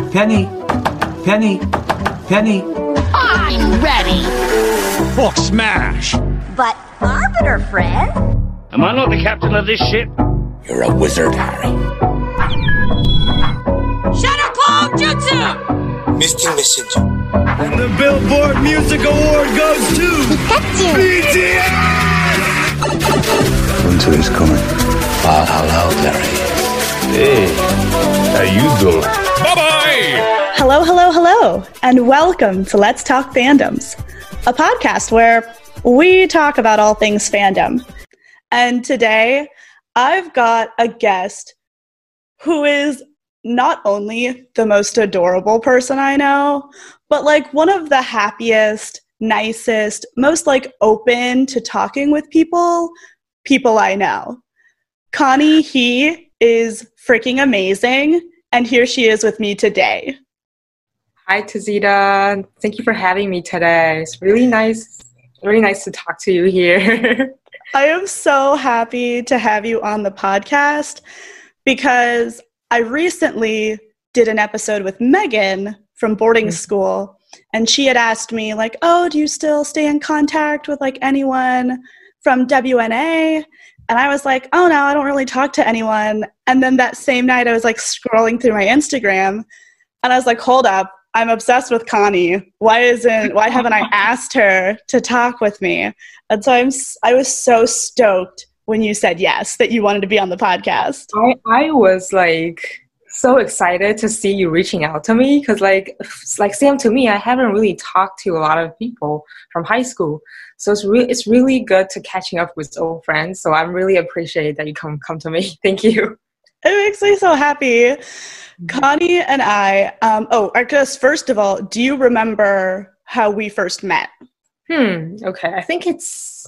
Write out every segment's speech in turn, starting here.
Penny, Penny, Penny. I'm ready. Hulk smash! But Arbiter friend? Am I not the captain of this ship? You're a wizard, Harry. Shadow Clone Jutsu! Misty Messenger. And the Billboard Music Award goes to BTS! Winter is coming. Hello, Larry. Hey, how you doing? Bye-bye! Hello, hello, hello, and welcome to Let's Talk Fandoms, a podcast where we talk about all things fandom. And today, I've got a guest who is not only the most adorable person I know, but like one of the happiest, nicest, most like open to talking with people I know. Connie He is freaking amazing, and here she is with me today. Hi, Tazita. Thank you for having me today. It's really nice to talk to you here. I am so happy to have you on the podcast because I recently did an episode with Megan from boarding school, and she had asked me like, oh, do you still stay in contact with like anyone from WNA? And I was like, oh no, I don't really talk to anyone. And then that same night I was like scrolling through my Instagram and I was like, hold up, I'm obsessed with Connie. Why haven't I asked her to talk with me? And so I was so stoked when you said yes, that you wanted to be on the podcast. I was like so excited to see you reaching out to me because like same to me, I haven't really talked to a lot of people from high school. So it's really good to catching up with old friends. So I'm really appreciate that you come to me. Thank you. It makes me so happy. Connie and I, I guess first of all, do you remember how we first met? Okay. I think it's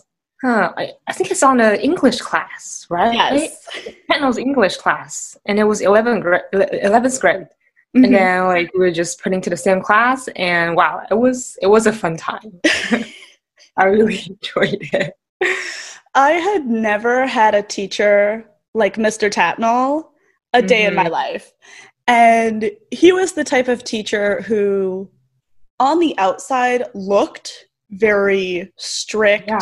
on the English class, right? Yes. Penal's English class, and it was 11th grade. Mm-hmm. And then like we were just putting to the same class, and wow, it was a fun time. I really enjoyed it. I had never had a teacher like Mr. Tapnell a day in my life. And he was the type of teacher who on the outside looked very strict,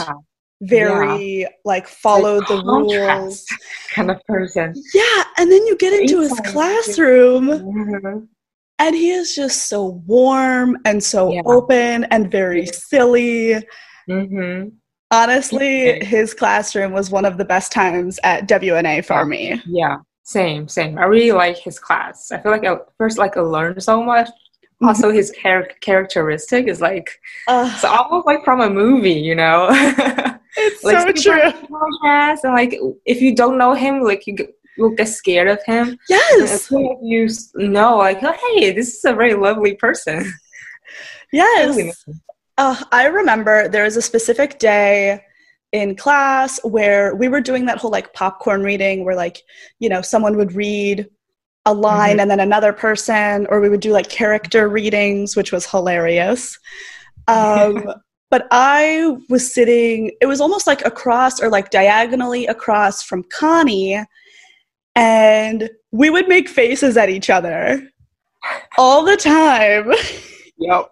like followed the rules kind of person. Yeah, and then you get into his classroom and he is just so warm and so open and very silly. Honestly, his classroom was one of the best times at WNA for me. Yeah, same. I really like his class. I feel like I learned so much. Also, his characteristic is like it's almost like from a movie, you know. It's like, so true. And like, if you don't know him, like you'll get scared of him. Yes. And you know, like, oh, hey, this is a very lovely person. Yes. Really nice. I remember there was a specific day in class where we were doing that whole like popcorn reading where like, you know, someone would read a line and then another person, or we would do like character readings, which was hilarious. But I was sitting, it was almost like across or like diagonally across from Connie, and we would make faces at each other all the time. Yep.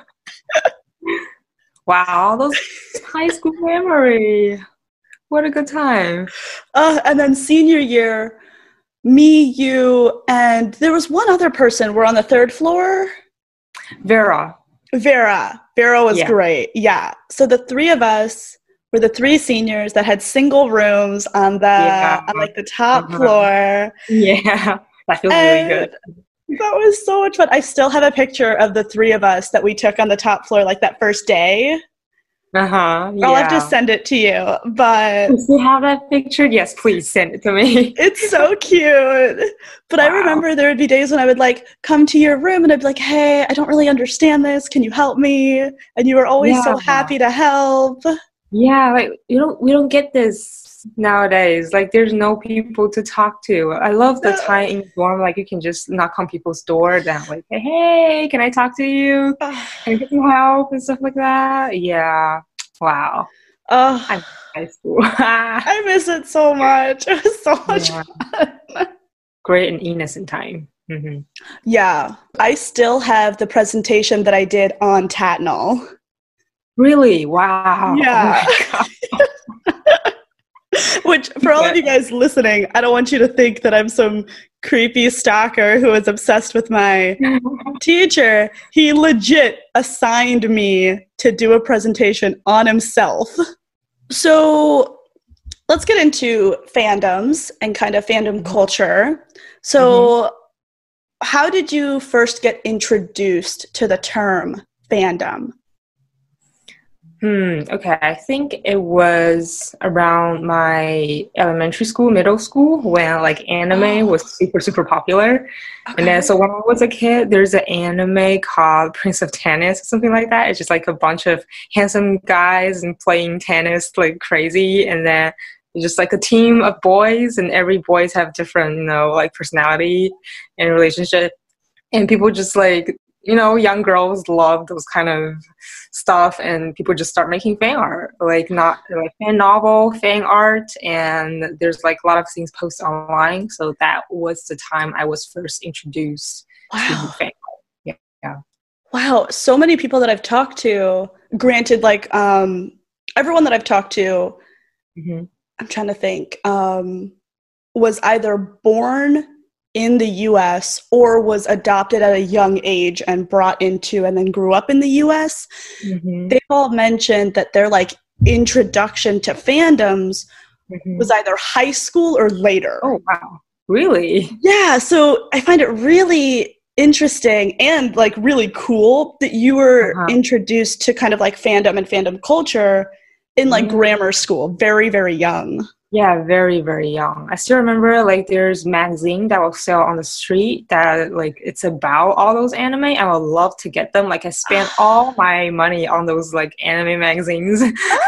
Wow, those high school memory. What a good time. And then senior year, me, you, and there was one other person. We're on the third floor. Vera was great. Yeah. So the three of us were the three seniors that had single rooms on the top floor. Yeah. That feels really good. That was so much fun. I still have a picture of the three of us that we took on the top floor like that first day. Yeah. I'll have to send it to you. But if you have that picture, yes, please send it to me. It's so cute. But wow. I remember there would be days when I would like come to your room and I'd be like, hey, I don't really understand this. Can you help me? And you were always so happy to help. Yeah, like we don't get this nowadays. Like there's no people to talk to. I love the time in dorm, like you can just knock on people's door down like, hey, can I talk to you? Can I get some help and stuff like that? Yeah. Wow. I'm in high school. I miss it so much. It was so much fun. Great and innocent time. Yeah. I still have the presentation that I did on Tatnall. Really? Wow. Yeah. Oh my God. Which, for all of you guys listening, I don't want you to think that I'm some creepy stalker who is obsessed with my teacher. He legit assigned me to do a presentation on himself. So let's get into fandoms and kind of fandom culture. So how did you first get introduced to the term fandom? Okay, I think it was around my elementary school, middle school, when like anime was super, super popular. Okay. And then so when I was a kid, there's an anime called Prince of Tennis or something like that. It's just like a bunch of handsome guys and playing tennis like crazy. And then it's just like a team of boys, and every boys have different, like personality and relationship. And people just like, young girls love those kind of stuff, and people just start making fan art, like fan novel, fan art, and there's like a lot of things posted online. So that was the time I was first introduced to fan art. Yeah. Wow. So many people that I've talked to, granted, like everyone that I've talked to, I'm trying to think, was either born in the US or was adopted at a young age and brought into and then grew up in the US. They've all mentioned that their like introduction to fandoms was either high school or later. Oh, wow. Really? Yeah. So I find it really interesting and like really cool that you were introduced to kind of like fandom and fandom culture in like grammar school, very, very young. Yeah, very, very young. I still remember like there's magazine that will sell on the street that like it's about all those anime. I would love to get them. Like I spent all my money on those like anime magazines.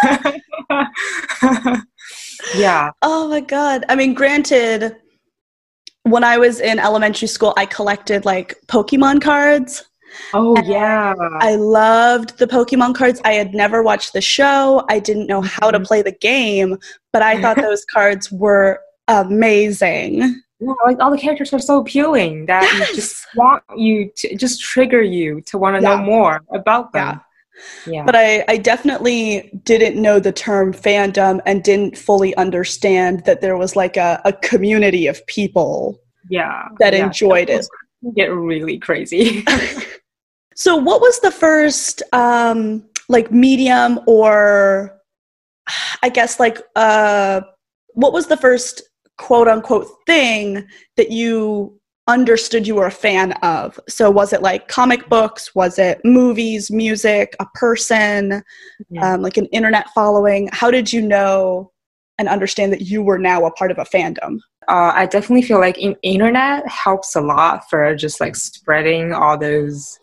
Yeah. Oh my God. I mean, granted, when I was in elementary school, I collected like Pokemon cards. Oh, yeah. I loved the Pokemon cards. I had never watched the show. I didn't know how to play the game, but I thought those cards were amazing. Yeah, like all the characters are so appealing that you just want you to just trigger you to want to know more about them. Yeah. But I definitely didn't know the term fandom and didn't fully understand that there was like a community of people that enjoyed it. Get really crazy. So what was the first like medium, or I guess like what was the first quote unquote thing that you understood you were a fan of? So was it like comic books? Was it movies, music, a person, like an internet following? How did you know and understand that you were now a part of a fandom? I definitely feel like internet helps a lot for just like spreading all those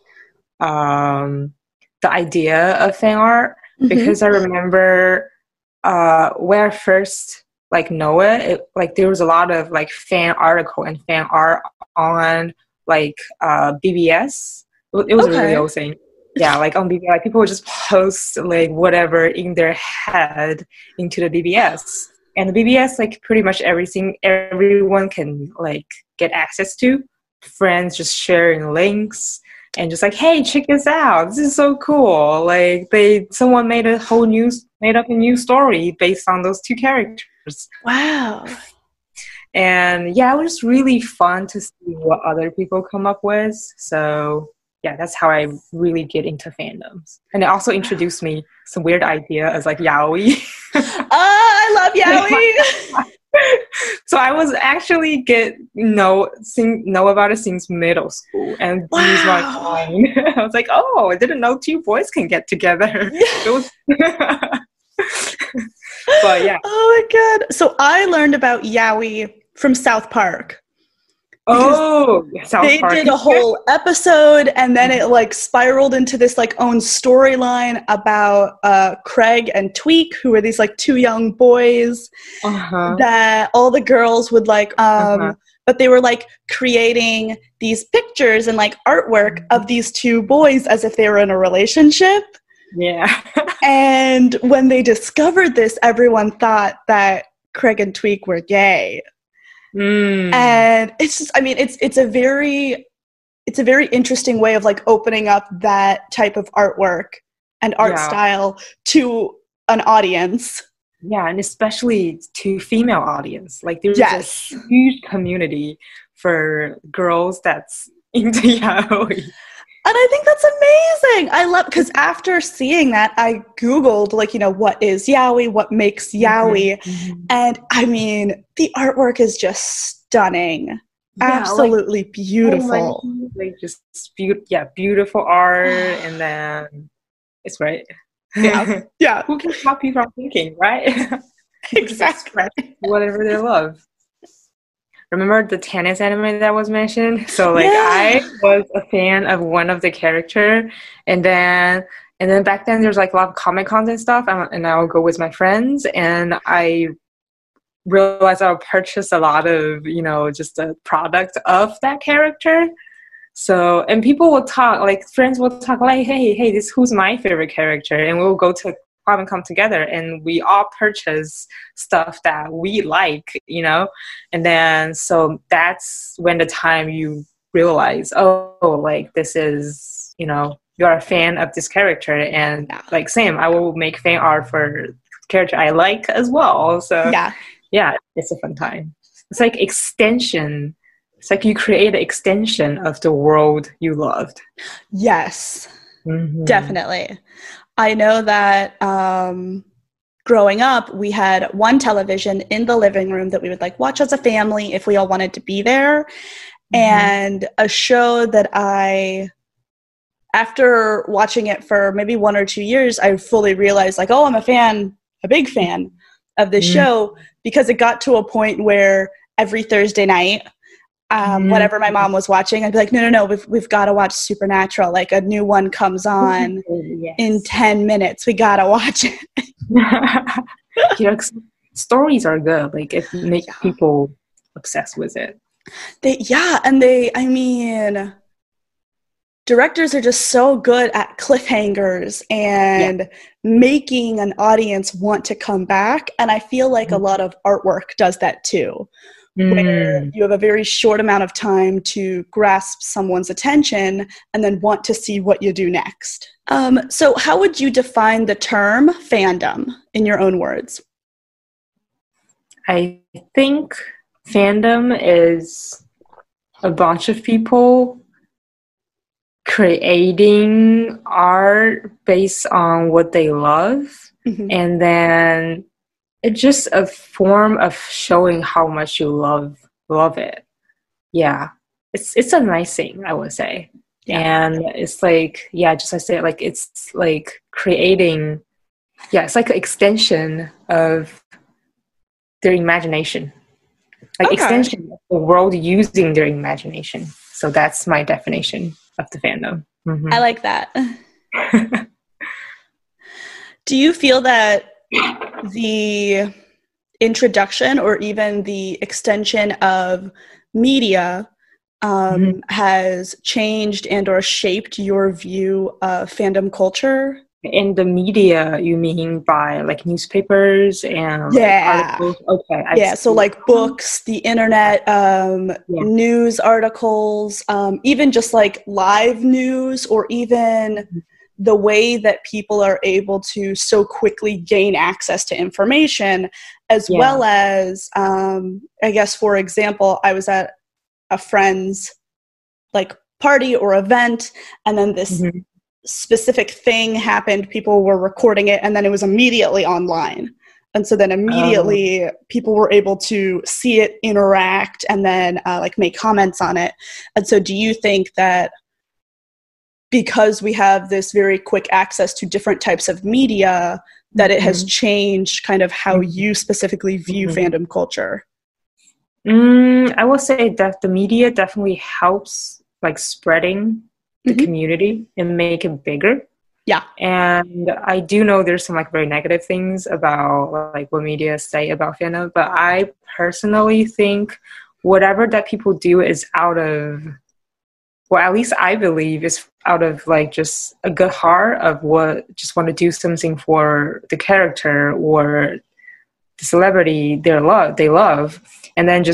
the idea of fan art, because I remember when I first like know it, like there was a lot of like fan article and fan art on like BBS. It was a really old thing. Yeah, like on BBS, like people would just post like whatever in their head into the BBS. And the BBS, like pretty much everyone can like get access to. Friends just sharing links and just like, hey, check this out. This is so cool. Like someone made up a new story based on those two characters. Wow. And yeah, it was really fun to see what other people come up with. So yeah, that's how I really get into fandoms. And it also introduced me some weird idea as like yaoi. I love yaoi. So I was actually know about it since middle school, and use my time. I was like, oh, I didn't know two boys can get together. It was but yeah. Oh my God. So I learned about yaoi from South Park. Oh, they did a whole episode, and then it like spiraled into this like own storyline about Craig and Tweek, who were these like two young boys that all the girls would like but they were like creating these pictures and like artwork of these two boys as if they were in a relationship. Yeah. And when they discovered this, everyone thought that Craig and Tweek were gay. And it's just, I mean, it's a very interesting way of like opening up that type of artwork and art style to an audience. Yeah, and especially to female audience. Like there's a huge community for girls that's into yaoi. And I think that's amazing. I love, because after seeing that, I Googled, like, you know, what is yaoi, what makes yaoi. And I mean, the artwork is just stunning. Absolutely beautiful. Like just beautiful art, and then it's great. Yeah. Who can stop you from thinking, right? Exactly. Whatever they love. Remember the tennis anime that was mentioned? So like I was a fan of one of the character, and then back then there's like a lot of Comic-Cons and stuff, and I would go with my friends, and I realized I would purchase a lot of, you know, just the product of that character. So, and people will talk, like friends will talk like, hey, this who's my favorite character, and we'll go to Comic-Con together, and we all purchase stuff that we like, you know. And then so that's when the time you realize, oh, like this is, you know, you're a fan of this character, and like same, I will make fan art for character I like as well. So yeah, it's a fun time. It's like extension. It's like you create an extension of the world you loved. Yes, definitely. I know that growing up, we had one television in the living room that we would like watch as a family if we all wanted to be there. And a show that after watching it for maybe 1 or 2 years, I fully realized like, oh, I'm a big fan of this show, because it got to a point where every Thursday night, whatever my mom was watching, I'd be like, no, we've got to watch Supernatural. Like a new one comes on in 10 minutes. We got to watch it. You know, stories are good. Like it makes people obsessed with it. I mean, directors are just so good at cliffhangers and making an audience want to come back. And I feel like a lot of artwork does that too, where you have a very short amount of time to grasp someone's attention and then want to see what you do next. So how would you define the term fandom in your own words? I think fandom is a bunch of people creating art based on what they love, and then it's just a form of showing how much you love it. Yeah, it's a nice thing, I would say. And it's like, just I say, like it's like creating, it's like an extension of their imagination, like extension of the world using their imagination. So that's my definition of the fandom. I like that. Do you feel that the introduction or even the extension of media has changed and or shaped your view of fandom culture? In the media, you mean by like newspapers and articles? Okay. So like books, the internet, news articles, even just like live news, or even the way that people are able to so quickly gain access to information, as well as, I guess, for example, I was at a friend's like party or event, and then this specific thing happened, people were recording it, and then it was immediately online. And so then immediately people were able to see it, interact, and then like make comments on it. And so do you think that because we have this very quick access to different types of media, that it has changed kind of how you specifically view fandom culture? I will say that the media definitely helps like spreading the community and make it bigger. Yeah. And I do know there's some like very negative things about like what media say about fandom, but I personally think whatever that people do is out of, well, at least I believe is out of like just a good heart of what just want to do something for the character or the celebrity they love, and then just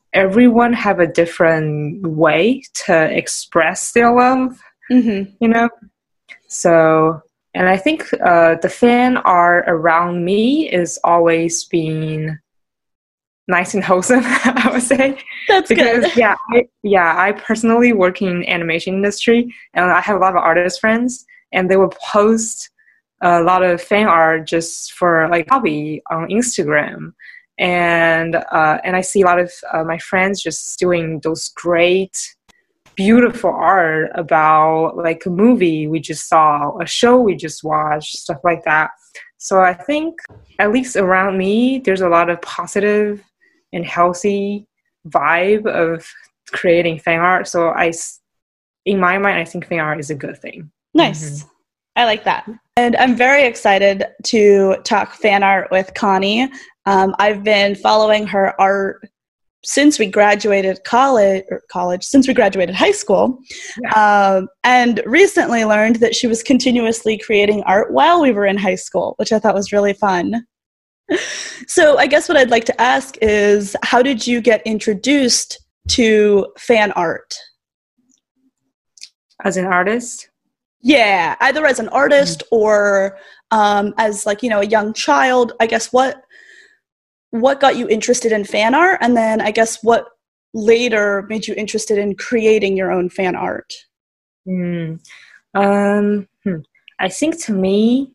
everyone have a different way to express their love, you know? So, and I think the fan art around me is always been nice and wholesome, I would say. That's because, good. I personally work in animation industry, and I have a lot of artist friends, and they will post a lot of fan art just for like hobby on Instagram. And I see a lot of my friends just doing those great, beautiful art about like a movie we just saw, a show we just watched, stuff like that. So I think at least around me, there's a lot of positive and healthy vibe of creating fan art. So in my mind, I think fan art is a good thing. Nice. I like that. And I'm very excited to talk fan art with Connie. I've been following her art since we graduated since we graduated high school, and recently learned that she was continuously creating art while we were in high school, which I thought was really fun. So I guess what I'd like to ask is, how did you get introduced to fan art? As an artist? Yeah, either as an artist or as like, you know, a young child. I guess what got you interested in fan art, and then I guess what later made you interested in creating your own fan art? I think to me,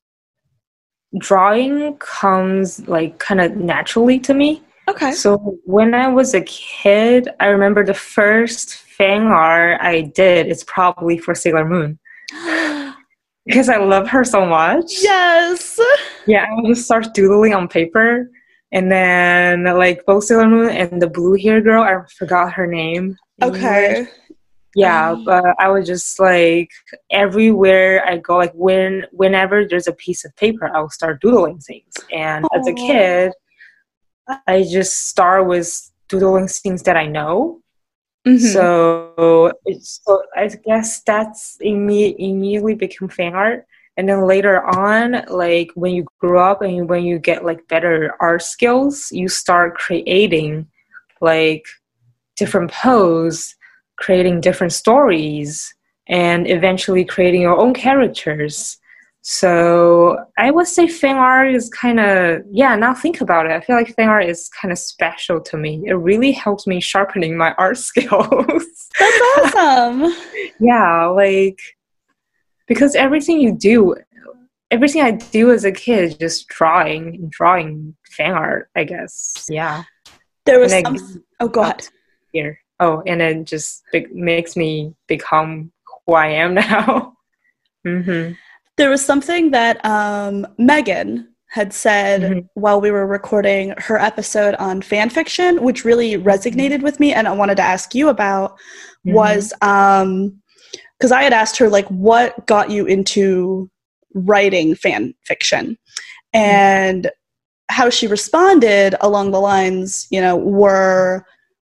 drawing comes like kind of naturally to me. Okay. So when I was a kid, I remember the first fan art I did is probably for Sailor Moon. Because I love her so much. Yes. Yeah, I would just start doodling on paper. And then like both Sailor Moon and the blue hair girl, I forgot her name. Okay. Yeah, but I was just like, everywhere I go, like whenever there's a piece of paper, I will start doodling things. And as a kid, I just start with doodling things that I know. So I guess that's immediately become fan art. And then later on, like when you grow up and when you get like better art skills, you start creating like different poses, creating different stories, and eventually creating your own characters. So I would say fan art is kind of, now think about it. I feel like fan art is kind of special to me. It really helps me sharpening my art skills. That's awesome. Yeah, like, because everything I do as a kid is just drawing fan art, I guess. Yeah. There was go ahead. Here. Oh, and it just makes me become who I am now. There was something that Megan had said while we were recording her episode on fan fiction, which really resonated with me, and I wanted to ask you about, was because I had asked her, like, what got you into writing fan fiction? And how she responded along the lines, you know, were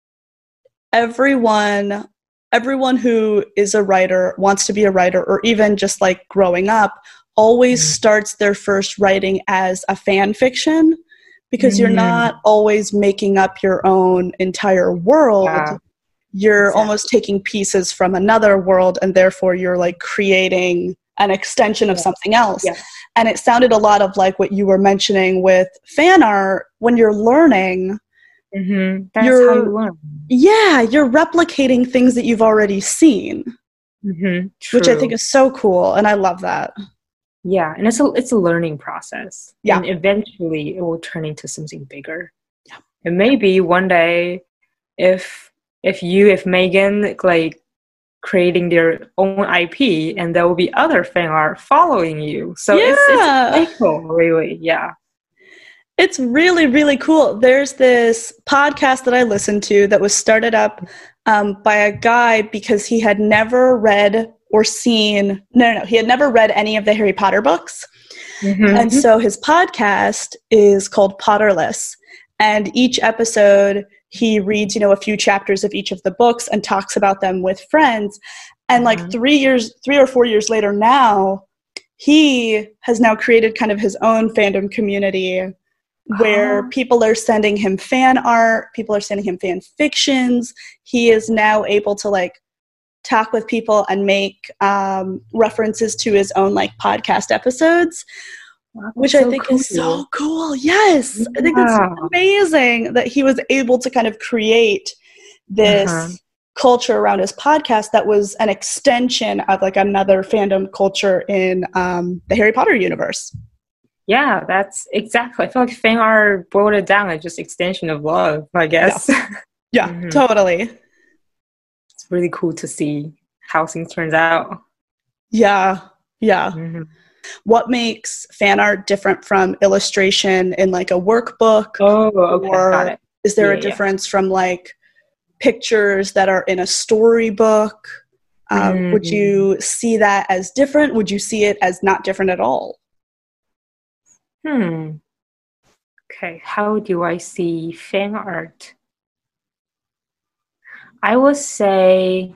everyone who is a writer, wants to be a writer, or even just like growing up, always starts their first writing as a fan fiction, because you're not always making up your own entire world. You're almost taking pieces from another world, and therefore you're like creating an extension of something else. And it sounded a lot of like what you were mentioning with fan art. When you're learning, that's how you learn. Yeah, you're replicating things that you've already seen, which I think is so cool, and I love that. Yeah, and it's a learning process. Yeah, and eventually it will turn into something bigger. Yeah, and maybe one day, if Megan like creating their own IP, and there will be other fan art following you. So it's really cool, really. Yeah. It's really, really cool. There's this podcast that I listened to that was started up by a guy because he had never read or seen, he had never read any of the Harry Potter books. And so his podcast is called Potterless. And each episode, he reads, a few chapters of each of the books and talks about them with friends. And like 3 or 4 years later now, he has now created kind of his own fandom community where people are sending him fan art, people are sending him fan fictions. He is now able to like talk with people and make references to his own like podcast episodes, which I think is so cool. Yes, I think it's amazing that he was able to kind of create this culture around his podcast that was an extension of like another fandom culture in the Harry Potter universe. Yeah, that's exactly. I feel like fan art boiled it down as just extension of love, I guess. Yeah, totally. It's really cool to see how things turns out. Yeah. What makes fan art different from illustration in like a workbook? Oh, okay, got it. Is there a difference from like pictures that are in a storybook? Would you see that as different? Would you see it as not different at all? Okay, how do I see fan art? I would say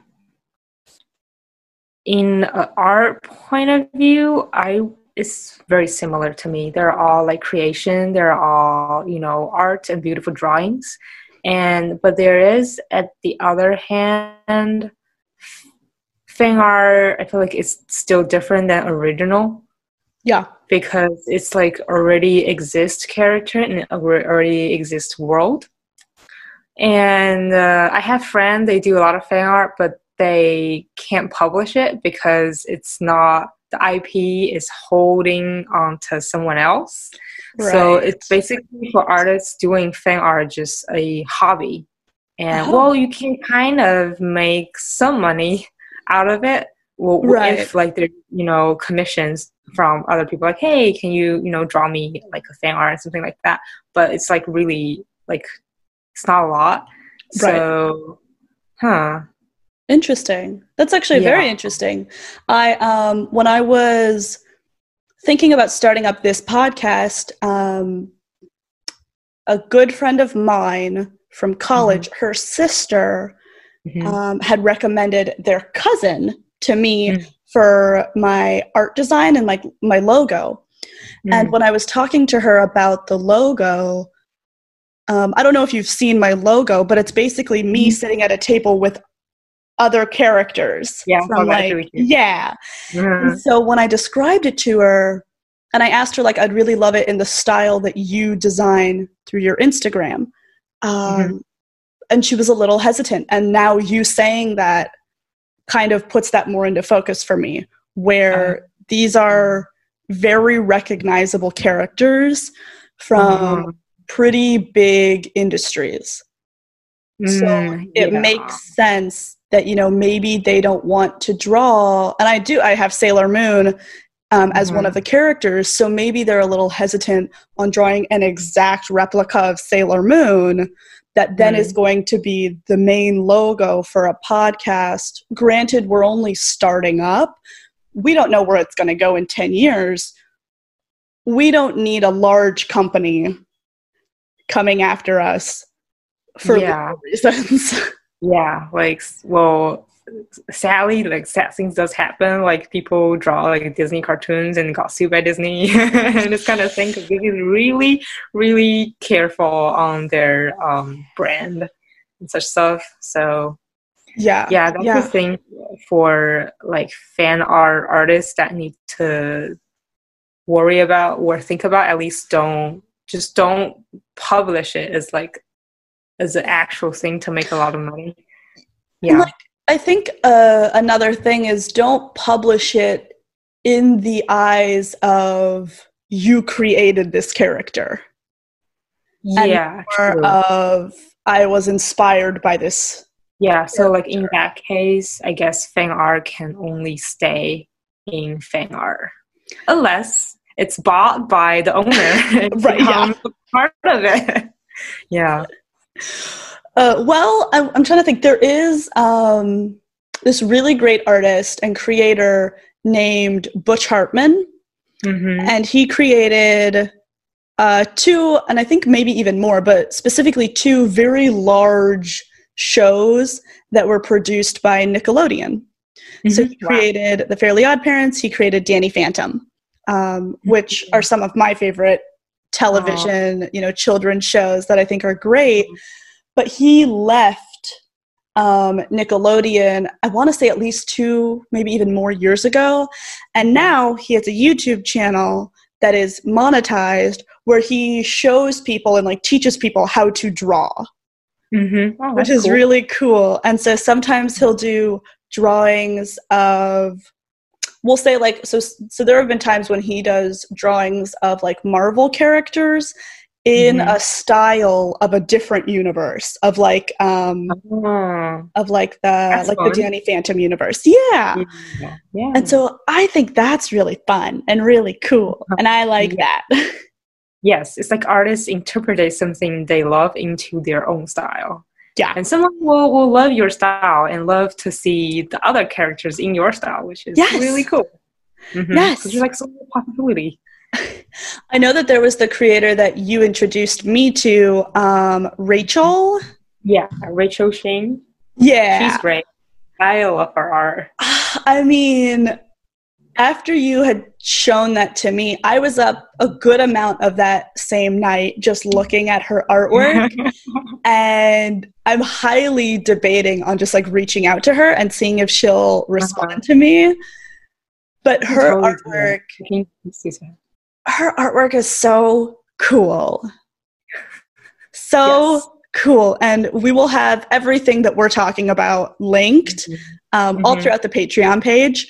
in an art point of view, it's very similar to me. They're all like creation. They're all, art and beautiful drawings. But there is, at the other hand, fan art, I feel like it's still different than original. Yeah. Because it's like already exist character and already exist world. And I have friends, they do a lot of fan art, but they can't publish it because it's not, the IP is holding on to someone else. Right. So it's basically for artists doing fan art just a hobby. And you can kind of make some money out of it. Well, if like there, commissions from other people, like, hey, can you, draw me like a fan art or something like that? But it's like really like, it's not a lot. So, Interesting. That's actually very interesting. When I was thinking about starting up this podcast, a good friend of mine from college, her sister had recommended their cousin to me for my art design and my logo. And when I was talking to her about the logo, I don't know if you've seen my logo, but it's basically me sitting at a table with other characters. And so when I described it to her, and I asked her, like, I'd really love it in the style that you design through your Instagram. And she was a little hesitant. And now you saying that kind of puts that more into focus for me, where these are very recognizable characters from pretty big industries. So it makes sense that, maybe they don't want to draw, and I have Sailor Moon as one of the characters, so maybe they're a little hesitant on drawing an exact replica of Sailor Moon that then is going to be the main logo for a podcast. Granted, we're only starting up. We don't know where it's going to go in 10 years. We don't need a large company coming after us for legal reasons. Sadly, sad things does happen. Like, people draw like Disney cartoons and got sued by Disney and this kind of thing, because Disney is really, really careful on their brand and such stuff. So that's the thing for like fan art artists that need to worry about or think about. At least don't publish it as an actual thing to make a lot of money. I think another thing is, don't publish it in the eyes of you created this character. And more of, I was inspired by this. So like in that case, I guess fan art can only stay in fan art unless it's bought by the owner and becomes part of it. I'm trying to think. There is this really great artist and creator named Butch Hartman, and he created 2, and I think maybe even more, but specifically 2 very large shows that were produced by Nickelodeon. So he created The Fairly Odd Parents, he created Danny Phantom, which are some of my favorite television, children's shows that I think are great. But he left Nickelodeon, I want to say at least 2, maybe even more years ago. And now he has a YouTube channel that is monetized where he shows people and like teaches people how to draw, which is really cool. And so sometimes he'll do drawings of, we'll say like, so there have been times when he does drawings of like Marvel characters in a style of a different universe of like the Danny Phantom universe. Yeah. And so I think that's really fun and really cool. And I like that. Yes. It's like artists interpret something they love into their own style. Yeah. And someone will love your style and love to see the other characters in your style, which is really cool. Yes. Because you're like so much possibility. I know that there was the creator that you introduced me to, Rachel. Yeah, Rachel Shane. Yeah. She's great. I love her art. I mean, after you had shown that to me, I was up a good amount of that same night just looking at her artwork. And I'm highly debating on just like reaching out to her and seeing if she'll respond to me. But her artwork is so cool. Cool. And we will have everything that we're talking about linked all throughout the Patreon page.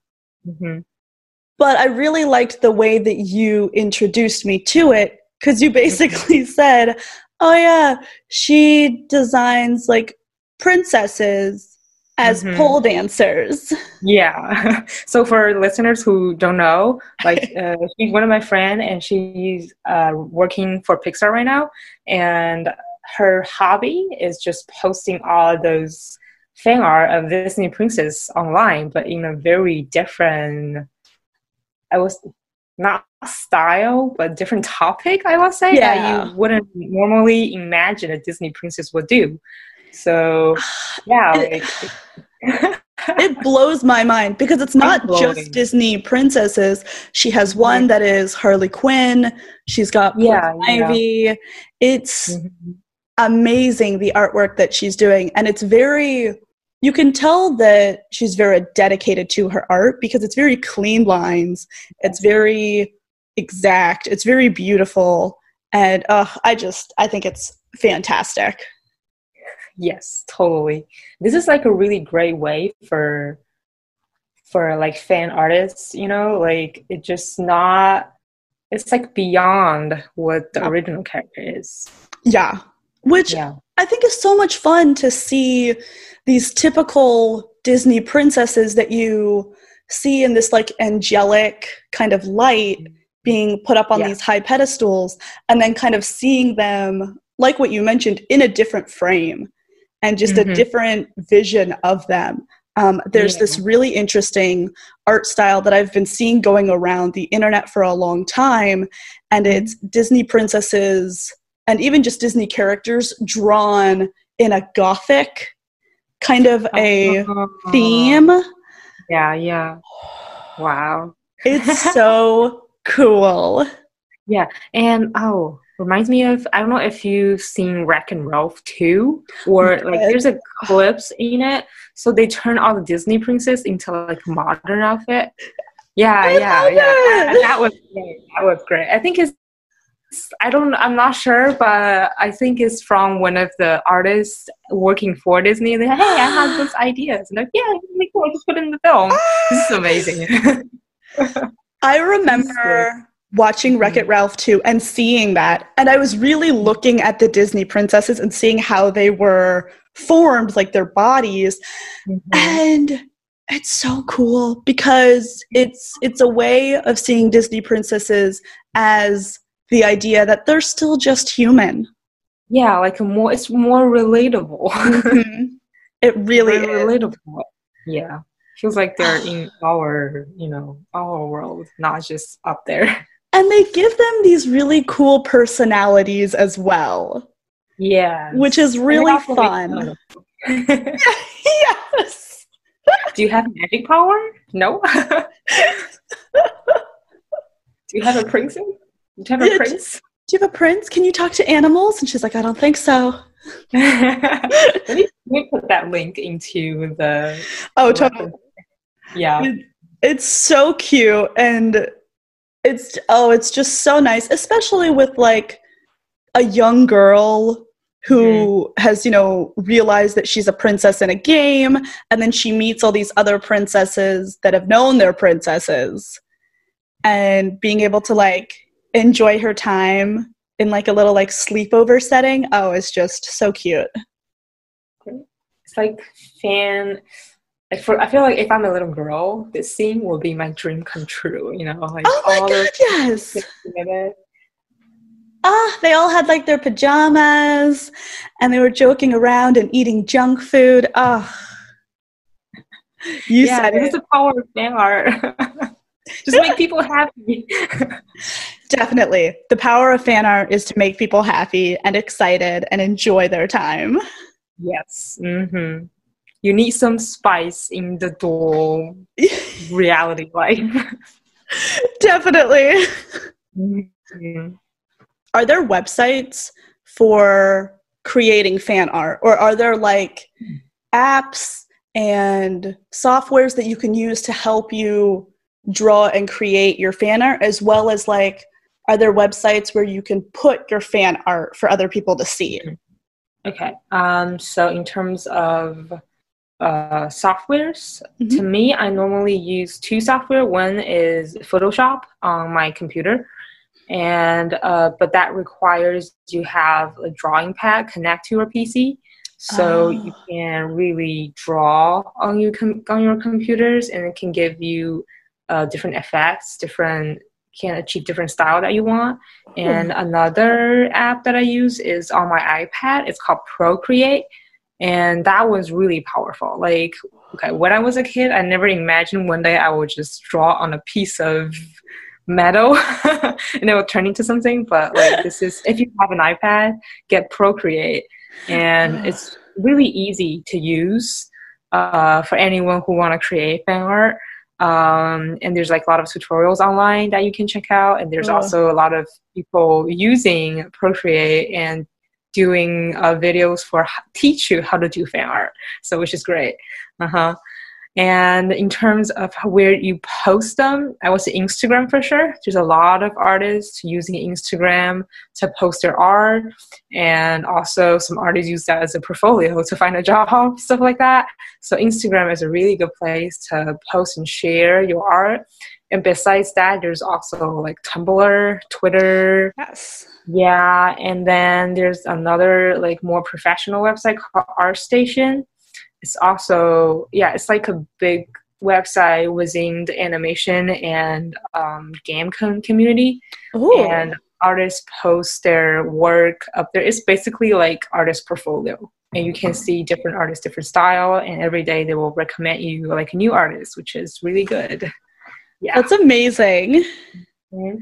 But I really liked the way that you introduced me to it, because you basically said, oh yeah, she designs like princesses as pole dancers. Yeah. So for listeners who don't know, like she's one of my friends and she's working for Pixar right now. And her hobby is just posting all those fan art of Disney princess online, but in a very different, not style, but different topic, I would say, that you wouldn't normally imagine a Disney princess would do. So, yeah. It blows my mind because it's not just Disney princesses. She has one that is Harley Quinn. She's got Ivy. It's amazing, the artwork that she's doing. And it's you can tell that she's very dedicated to her art because it's very clean lines. It's very exact. It's very beautiful. And I think it's fantastic. Yes, totally. This is like a really great way for like fan artists, like it's like beyond what the original character is. Yeah. Which I think is so much fun to see these typical Disney princesses that you see in this like angelic kind of light being put up on these high pedestals, and then kind of seeing them, like what you mentioned, in a different frame and just a different vision of them. There's this really interesting art style that I've been seeing going around the internet for a long time, and it's Disney princesses and even just Disney characters drawn in a gothic kind of a theme. Yeah. Wow. It's so cool. Yeah. And reminds me of, I don't know if you've seen Wreck-It Ralph 2, or like there's a clips in it. So they turn all the Disney princess into like modern outfit. Yeah. That was great. That was great. I think I'm not sure, but I think it's from one of the artists working for Disney. They're like, hey, I have those ideas. And like, yeah, really cool. Just put it in the film. This is amazing. I remember watching Wreck-It Ralph 2 and seeing that. And I was really looking at the Disney princesses and seeing how they were formed, like their bodies. And it's so cool because it's a way of seeing Disney princesses as the idea that they're still just human. Yeah, like it's more relatable. It really is relatable. Yeah. Feels like they're in our world, not just up there. And they give them these really cool personalities as well. Yeah. Which is really fun. Yes. Do you have magic power? No. Do you have a princess? Do you have a prince? you have a prince? Can you talk to animals? And she's like, I don't think so. Let me put that link into the. Oh, totally. Yeah. It's so cute, and it's just so nice, especially with like a young girl who has, realized that she's a princess in a game, and then she meets all these other princesses that have known they're princesses, and being able to like enjoy her time in like a little like sleepover setting. Oh, it's just so cute. It's like I feel like if I'm a little girl, this scene will be my dream come true, like oh my all God, yes. together. They all had like their pajamas and they were joking around and eating junk food. You said it. It's the power of fan art. Just make people happy. Definitely. The power of fan art is to make people happy and excited and enjoy their time. Yes. Mm-hmm. You need some spice in the dual reality life. Definitely. Mm-hmm. Are there websites for creating fan art, or are there like apps and softwares that you can use to help you draw and create your fan art, as well as like, are there websites where you can put your fan art for other people to see? Okay. So in terms of softwares, to me, I normally use two software. One is Photoshop on my computer, and but that requires you have a drawing pad connect to your PC, so you can really draw on your computers, and it can give you different effects, can achieve different style that you want. And another app that I use is on my iPad. It's called Procreate. And that was really powerful. Like, okay, when I was a kid, I never imagined one day I would just draw on a piece of metal and it will turn into something. But like, this is, if you have an iPad, get Procreate. And it's really easy to use for anyone who want to create fan art. And there's like a lot of tutorials online that you can check out. And there's also a lot of people using Procreate and doing videos for teach you how to do fan art, so which is great. And in terms of where you post them, I would say Instagram for sure. There's a lot of artists using Instagram to post their art, and also some artists use that as a portfolio to find a job, stuff like that. So Instagram is a really good place to post and share your art. And besides that, there's also like Tumblr, Twitter. Yes. Yeah, and then there's another like more professional website called ArtStation. It's also, it's like a big website within the animation and game community. Ooh. And artists post their work up there. It's basically like artist portfolio. And you can see different artists, different style, and every day they will recommend you like a new artist, which is really good. Yeah. That's amazing. Mm-hmm.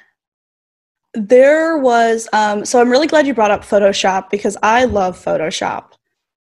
There was, so I'm really glad you brought up Photoshop because I love Photoshop.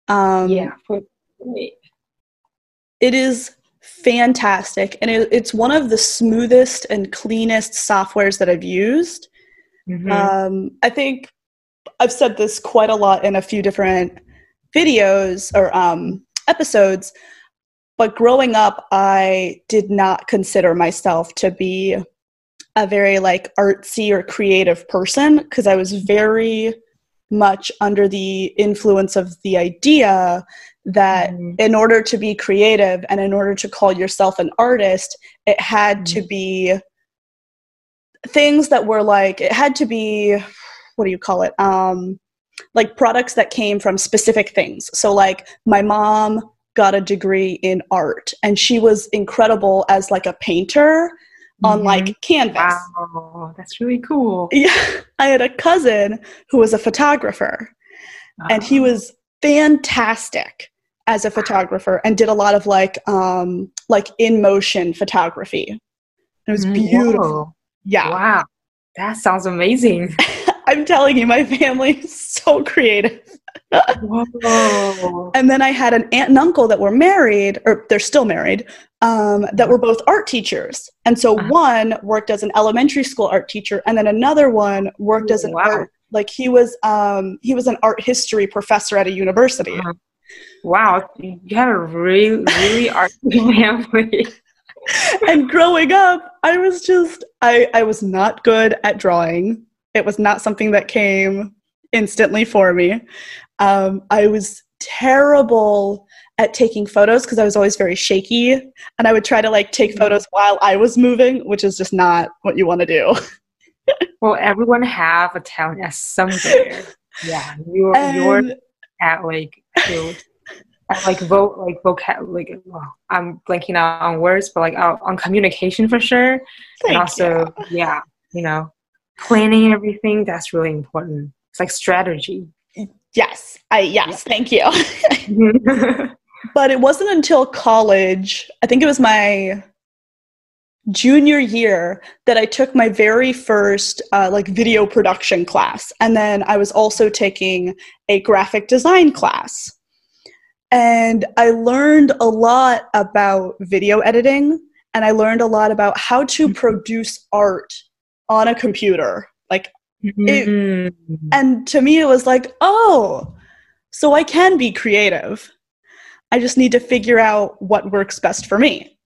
It is fantastic, and it's one of the smoothest and cleanest softwares that I've used. I think I've said this quite a lot in a few different videos or episodes, but growing up, I did not consider myself to be a very like artsy or creative person because I was very much under the influence of the idea that in order to be creative and in order to call yourself an artist, it had to be things that were like, it had to be, what do you call it? Like products that came from specific things. So like my mom got a degree in art and she was incredible as like a painter on like canvas. Wow, that's really cool. Yeah, I had a cousin who was a photographer and he was fantastic as a photographer and did a lot of like in motion photography. It was beautiful. Whoa. Yeah. Wow. That sounds amazing. I'm telling you, my family is so creative. Whoa. And then I had an aunt and uncle that were married, or they're still married, that were both art teachers. And so one worked as an elementary school art teacher, and then another one worked as an art, like he was an art history professor at a university. Wow, you have a really artsy family. And growing up, I was just, I was not good at drawing. It was not something that came instantly for me. I was terrible at taking photos because I was always very shaky, and I would try to like take photos while I was moving, which is just not what you want to do. Well, everyone have a talent at somewhere. Yeah, you're at like well, I'm blanking out on words, but like on communication for sure. And also, yeah, you know, planning everything, that's really important. It's like strategy. Yes, thank you. But it wasn't until college, I think it was my junior year, that I took my very first like video production class. And then I was also taking a graphic design class. And I learned a lot about video editing, and I learned a lot about how to produce art on a computer. Like, and to me it was like, oh, so I can be creative. I just need to figure out what works best for me.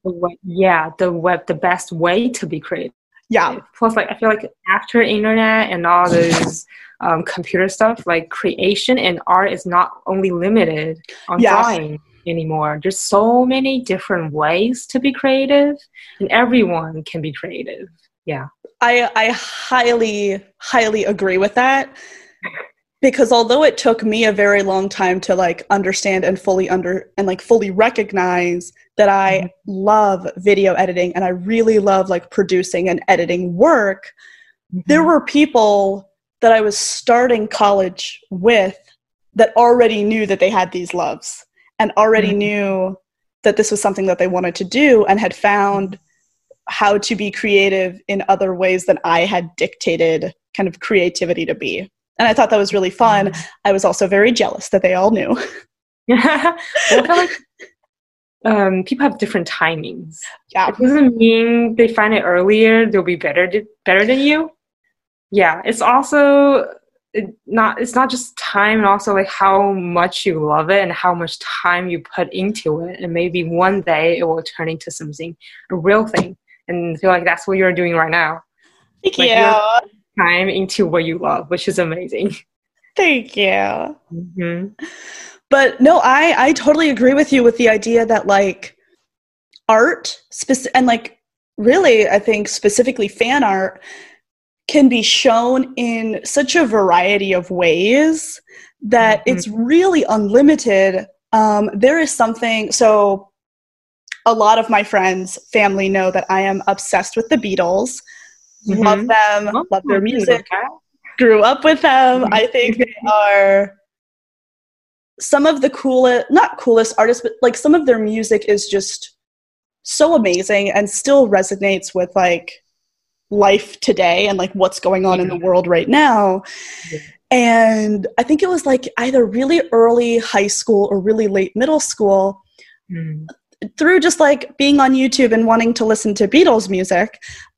The best way to be creative. Yeah. Plus, like, I feel like after internet and all those computer stuff, like creation and art is not only limited on drawing anymore. There's so many different ways to be creative, and everyone can be creative. Yeah. I highly, highly agree with that, because although it took me a very long time to like understand and fully recognize that I love video editing and I really love like producing and editing work, there were people that I was starting college with that already knew that they had these loves and already knew that this was something that they wanted to do and had found how to be creative in other ways than I had dictated kind of creativity to be. And I thought that was really fun. I was also very jealous that they all knew. Well, I feel like people have different timings. Yeah. It doesn't mean they find it earlier, they'll be better than you. Yeah, it's also it's not just time, and also like how much you love it and how much time you put into it, and maybe one day it will turn into something, a real thing. And I feel like that's what you're doing right now. Thank you. Time into what you love, which is amazing. Thank you. But no, I totally agree with you with the idea that like art and like really I think specifically fan art can be shown in such a variety of ways that it's really unlimited. There is something, so a lot of my friends, family know that I am obsessed with the Beatles. Love them, love their music, grew up with them. I think they are some of the not coolest artists, but like some of their music is just so amazing and still resonates with like life today and like what's going on in the world right now. And I think it was like either really early high school or really late middle school, through just like being on YouTube and wanting to listen to Beatles music,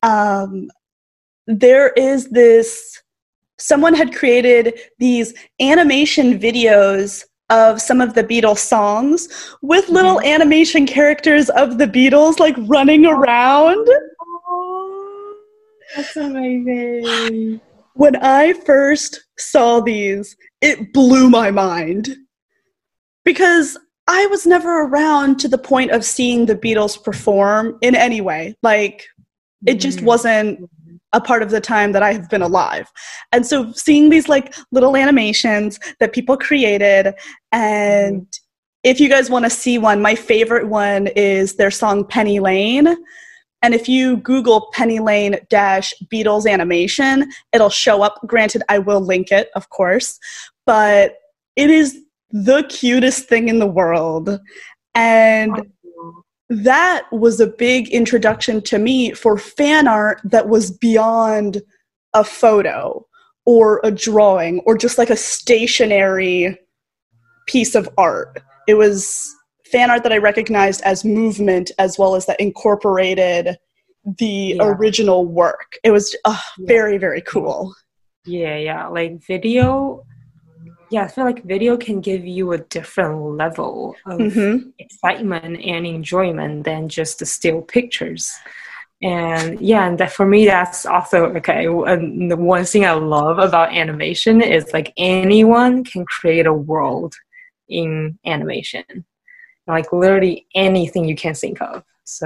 there is someone had created these animation videos of some of the Beatles songs with little animation characters of the Beatles like running around. Oh, that's amazing. When I first saw these, it blew my mind because I was never around to the point of seeing the Beatles perform in any way. Like, it just wasn't a part of the time that I have been alive. And so seeing these like little animations that people created, and if you guys want to see one, my favorite one is their song Penny Lane. And if you Google Penny Lane - Beatles animation, it'll show up. Granted, I will link it, of course, but it is the cutest thing in the world. And that was a big introduction to me for fan art that was beyond a photo or a drawing or just like a stationary piece of art. It was fan art that I recognized as movement, as well as that incorporated the original work. It was very, very cool. Yeah. Like video. Yeah, I feel like video can give you a different level of excitement and enjoyment than just the still pictures. And and that for me, that's also okay. And the one thing I love about animation is like anyone can create a world in animation, like literally anything you can think of. So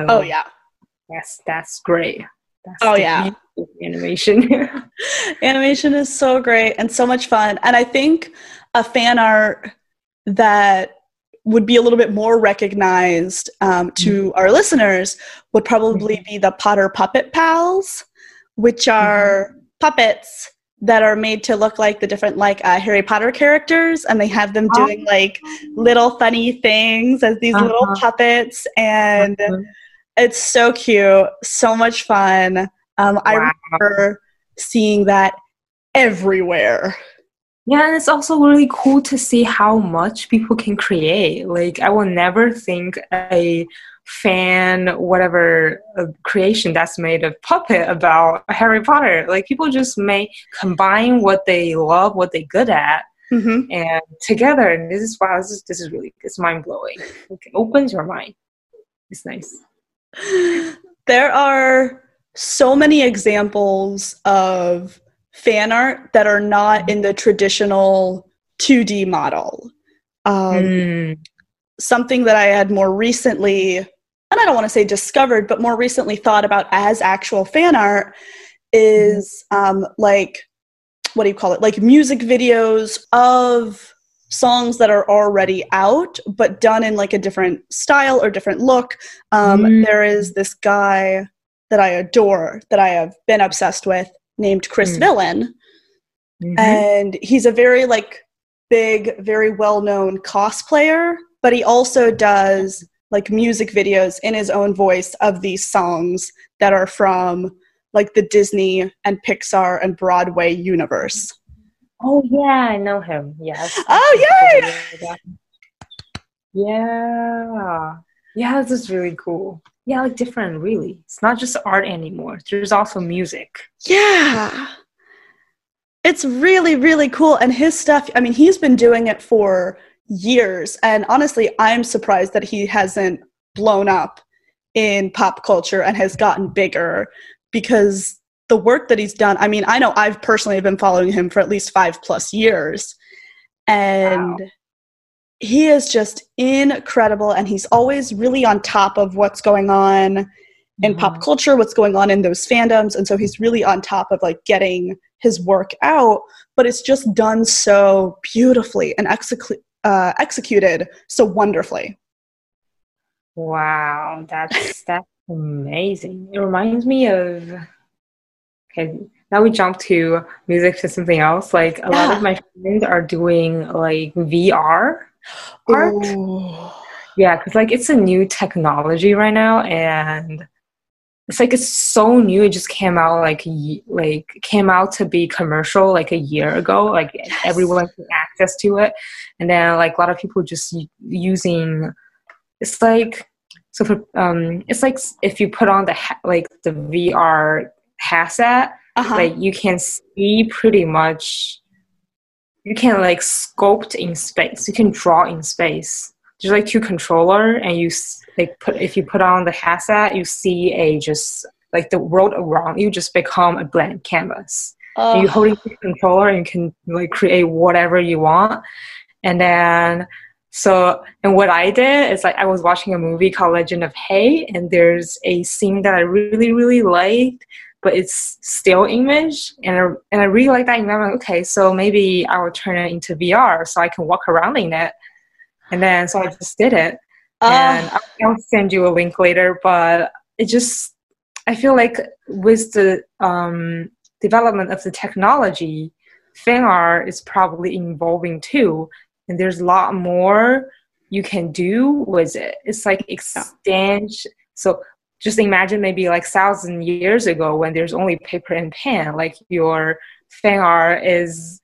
that's great. That's animation. Animation is so great and so much fun. And I think a fan art that would be a little bit more recognized to our listeners would probably be the Potter Puppet Pals, which are puppets that are made to look like the different Harry Potter characters, and they have them doing like little funny things as these little puppets, and it's so cute, so much fun. I remember seeing that everywhere. Yeah, and it's also really cool to see how much people can create. Like, I will never think a fan, whatever creation that's made of puppet about Harry Potter. Like, people just may combine what they love, what they're good at, and together. And this is this is really, it's mind-blowing. It opens your mind. It's nice. There are so many examples of fan art that are not in the traditional 2D model. Something that I had more recently, and I don't want to say discovered, but more recently thought about as actual fan art is like, what do you call it? Like music videos of songs that are already out, but done in like a different style or different look. There is this guy that I adore, that I have been obsessed with, named Chris Villain. And he's a very like big, very well-known cosplayer, but he also does like music videos in his own voice of these songs that are from like the Disney and Pixar and Broadway universe. Oh yeah, I know him. Yes. Oh yay! Yeah, this is really cool. Yeah, like different, really. It's not just art anymore. There's also music. Yeah. It's really, really cool. And his stuff, I mean, he's been doing it for years. And honestly, I'm surprised that he hasn't blown up in pop culture and has gotten bigger, because the work that he's done, I mean, I know I've personally been following him for at least 5+ years. And he is just incredible, and he's always really on top of what's going on in pop culture, what's going on in those fandoms, and so he's really on top of like getting his work out, but it's just done so beautifully and executed so wonderfully. Wow, that's amazing. It reminds me of, okay, now we jump to music to something else. Like a lot of my friends are doing like VR art. Yeah, because like it's a new technology right now, and it's so new. It just came out came out to be commercial like a year ago. Like everyone can access to it, and then like a lot of people just using. It's like it's like if you put on the VR headset, like you can see pretty much. You can like sculpt in space. You can draw in space. There's like two controller, and you if you put on the headset, you see just like the world around you just become a blank canvas. And you hold the controller and you can like create whatever you want. And then and what I did is like I was watching a movie called Legend of Hay, and there's a scene that I really, really liked, but it's still image, and I really like that. And I'm like, okay, so maybe I will turn it into VR so I can walk around in it. And then so I just did it, and I'll send you a link later. But I feel like with the development of the technology, fan art is probably evolving too, and there's a lot more you can do with it. It's like extend. So just imagine maybe like 1,000 years ago when there's only paper and pen, like your fan art is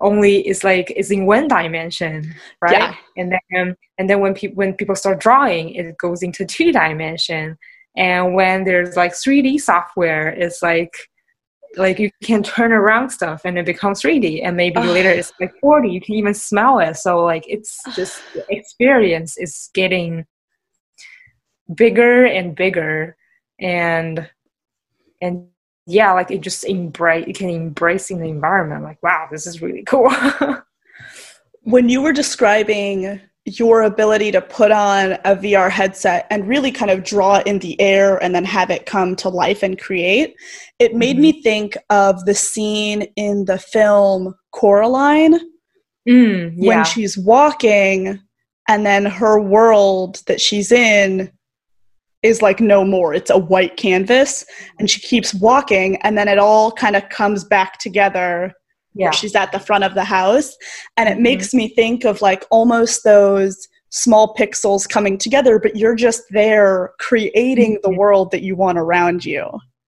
only is in one dimension, right? Yeah. And then when people start drawing, it goes into 2 dimension. And when there's like 3D software, it's like you can turn around stuff and it becomes 3D, and maybe later it's like 4D. You can even smell it. So like it's just the experience is getting bigger and bigger, and yeah, like it can embrace in the environment. Like, wow, this is really cool. When you were describing your ability to put on a VR headset and really kind of draw in the air and then have it come to life and create, it made me think of the scene in the film Coraline when she's walking and then her world that she's in is like no more. It's a white canvas and she keeps walking and then it all kind of comes back together. Yeah. She's at the front of the house, and it makes me think of like almost those small pixels coming together, but you're just there creating the world that you want around you.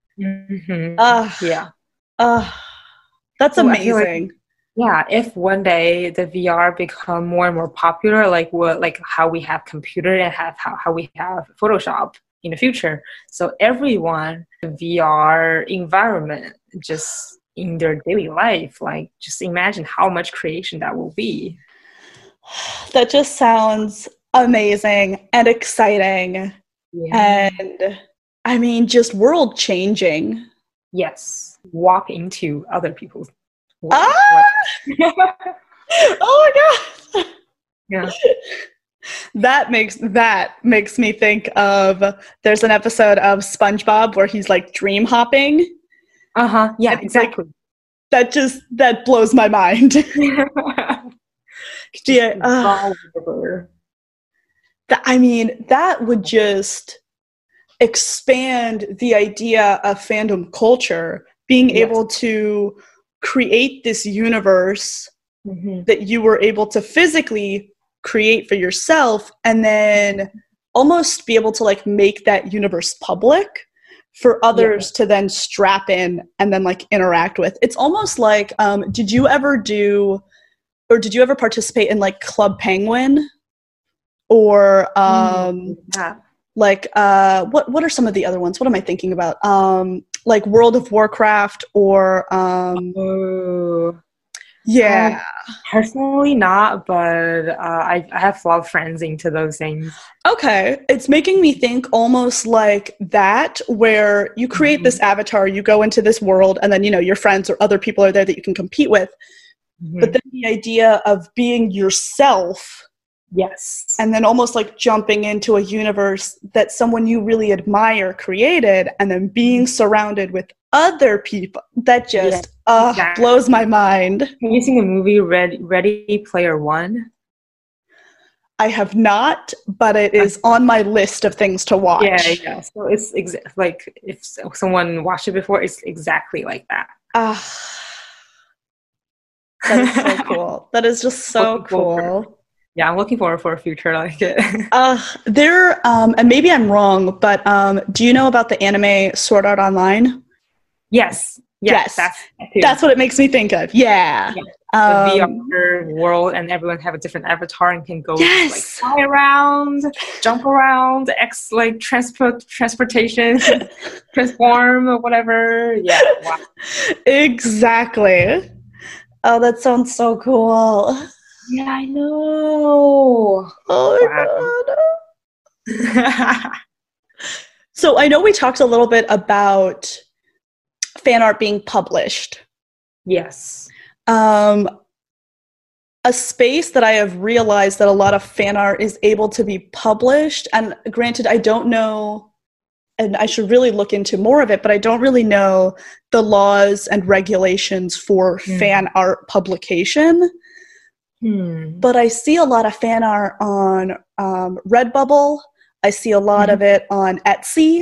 That's amazing. If one day the VR become more and more popular, like how we have computer and how we have Photoshop in the future, so everyone the VR environment just in their daily life, like just imagine how much creation that will be. That just sounds amazing and exciting. And I mean, just world changing. Yes. Walk into other people's world. Oh my god. Yeah. That makes me think of, there's an episode of SpongeBob where he's like dream hopping. Yeah, exactly. Like, that blows my mind. I mean, that would just expand the idea of fandom culture, being able to create this universe that you were able to physically create for yourself, and then almost be able to like make that universe public for others to then strap in and then like interact with. It's almost like, did you ever participate in like Club Penguin or like what are some of the other ones? What am I thinking about? Like World of Warcraft or personally not, but I have a lot of friends into those things. Okay, it's making me think almost like that, where you create this avatar, you go into this world, and then your friends or other people are there that you can compete with. But then the idea of being yourself, and then almost like jumping into a universe that someone you really admire created, and then being surrounded with other people, that just blows my mind. Have you seen the movie Ready Player One? I have not, but it is on my list of things to watch. Yeah. So it's like if someone watched it before, it's exactly like that. That is so cool. That is just so cool. Yeah, I'm looking forward for a future like it. And maybe I'm wrong, but do you know about the anime Sword Art Online? Yes. That's what it makes me think of. Yeah. The VR world, and everyone have a different avatar and can go like fly around, jump around, transportation, transform or whatever. Yeah. Wow. Exactly. Oh, that sounds so cool. Yeah, I know. Oh my god. So I know we talked a little bit about fan art being published. Yes. A space that I have realized that a lot of fan art is able to be published, and granted, I don't know, and I should really look into more of it, but I don't really know the laws and regulations for fan art publication. But I see a lot of fan art on Redbubble. I see a lot of it on Etsy.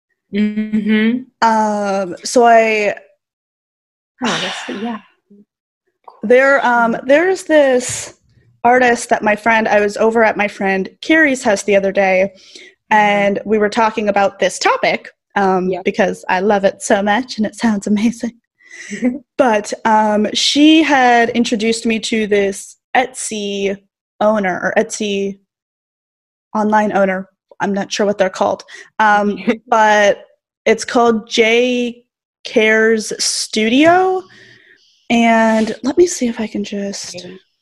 There's this artist that I was over at my friend Carrie's house the other day, and we were talking about this topic because I love it so much and it sounds amazing. But she had introduced me to this Etsy owner or Etsy online owner. I'm not sure what they're called. But it's called J Cares Studio. And let me see if I can just...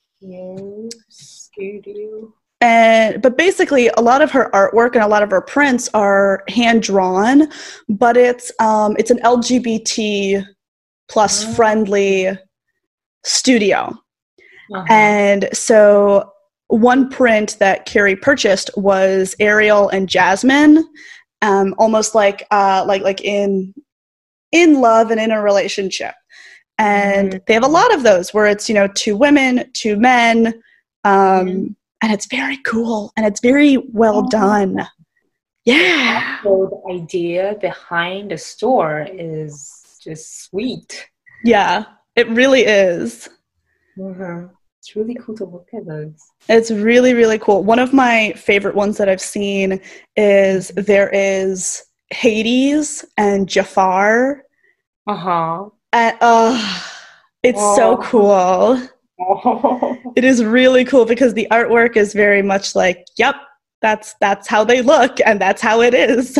Studio. But basically, a lot of her artwork and a lot of her prints are hand drawn, but it's an LGBT plus friendly studio. And so one print that Carrie purchased was Ariel and Jasmine, almost like in love and in a relationship. And they have a lot of those where it's, 2 women, 2 men, and it's very cool and it's very well done. Yeah. So the idea behind the store is just sweet. Yeah, it really is. It's really cool to look at those. It's really, really cool. One of my favorite ones that I've seen is there is Hades and Jafar. And, it's so cool. It is really cool because the artwork is very much like, yep, that's how they look and that's how it is.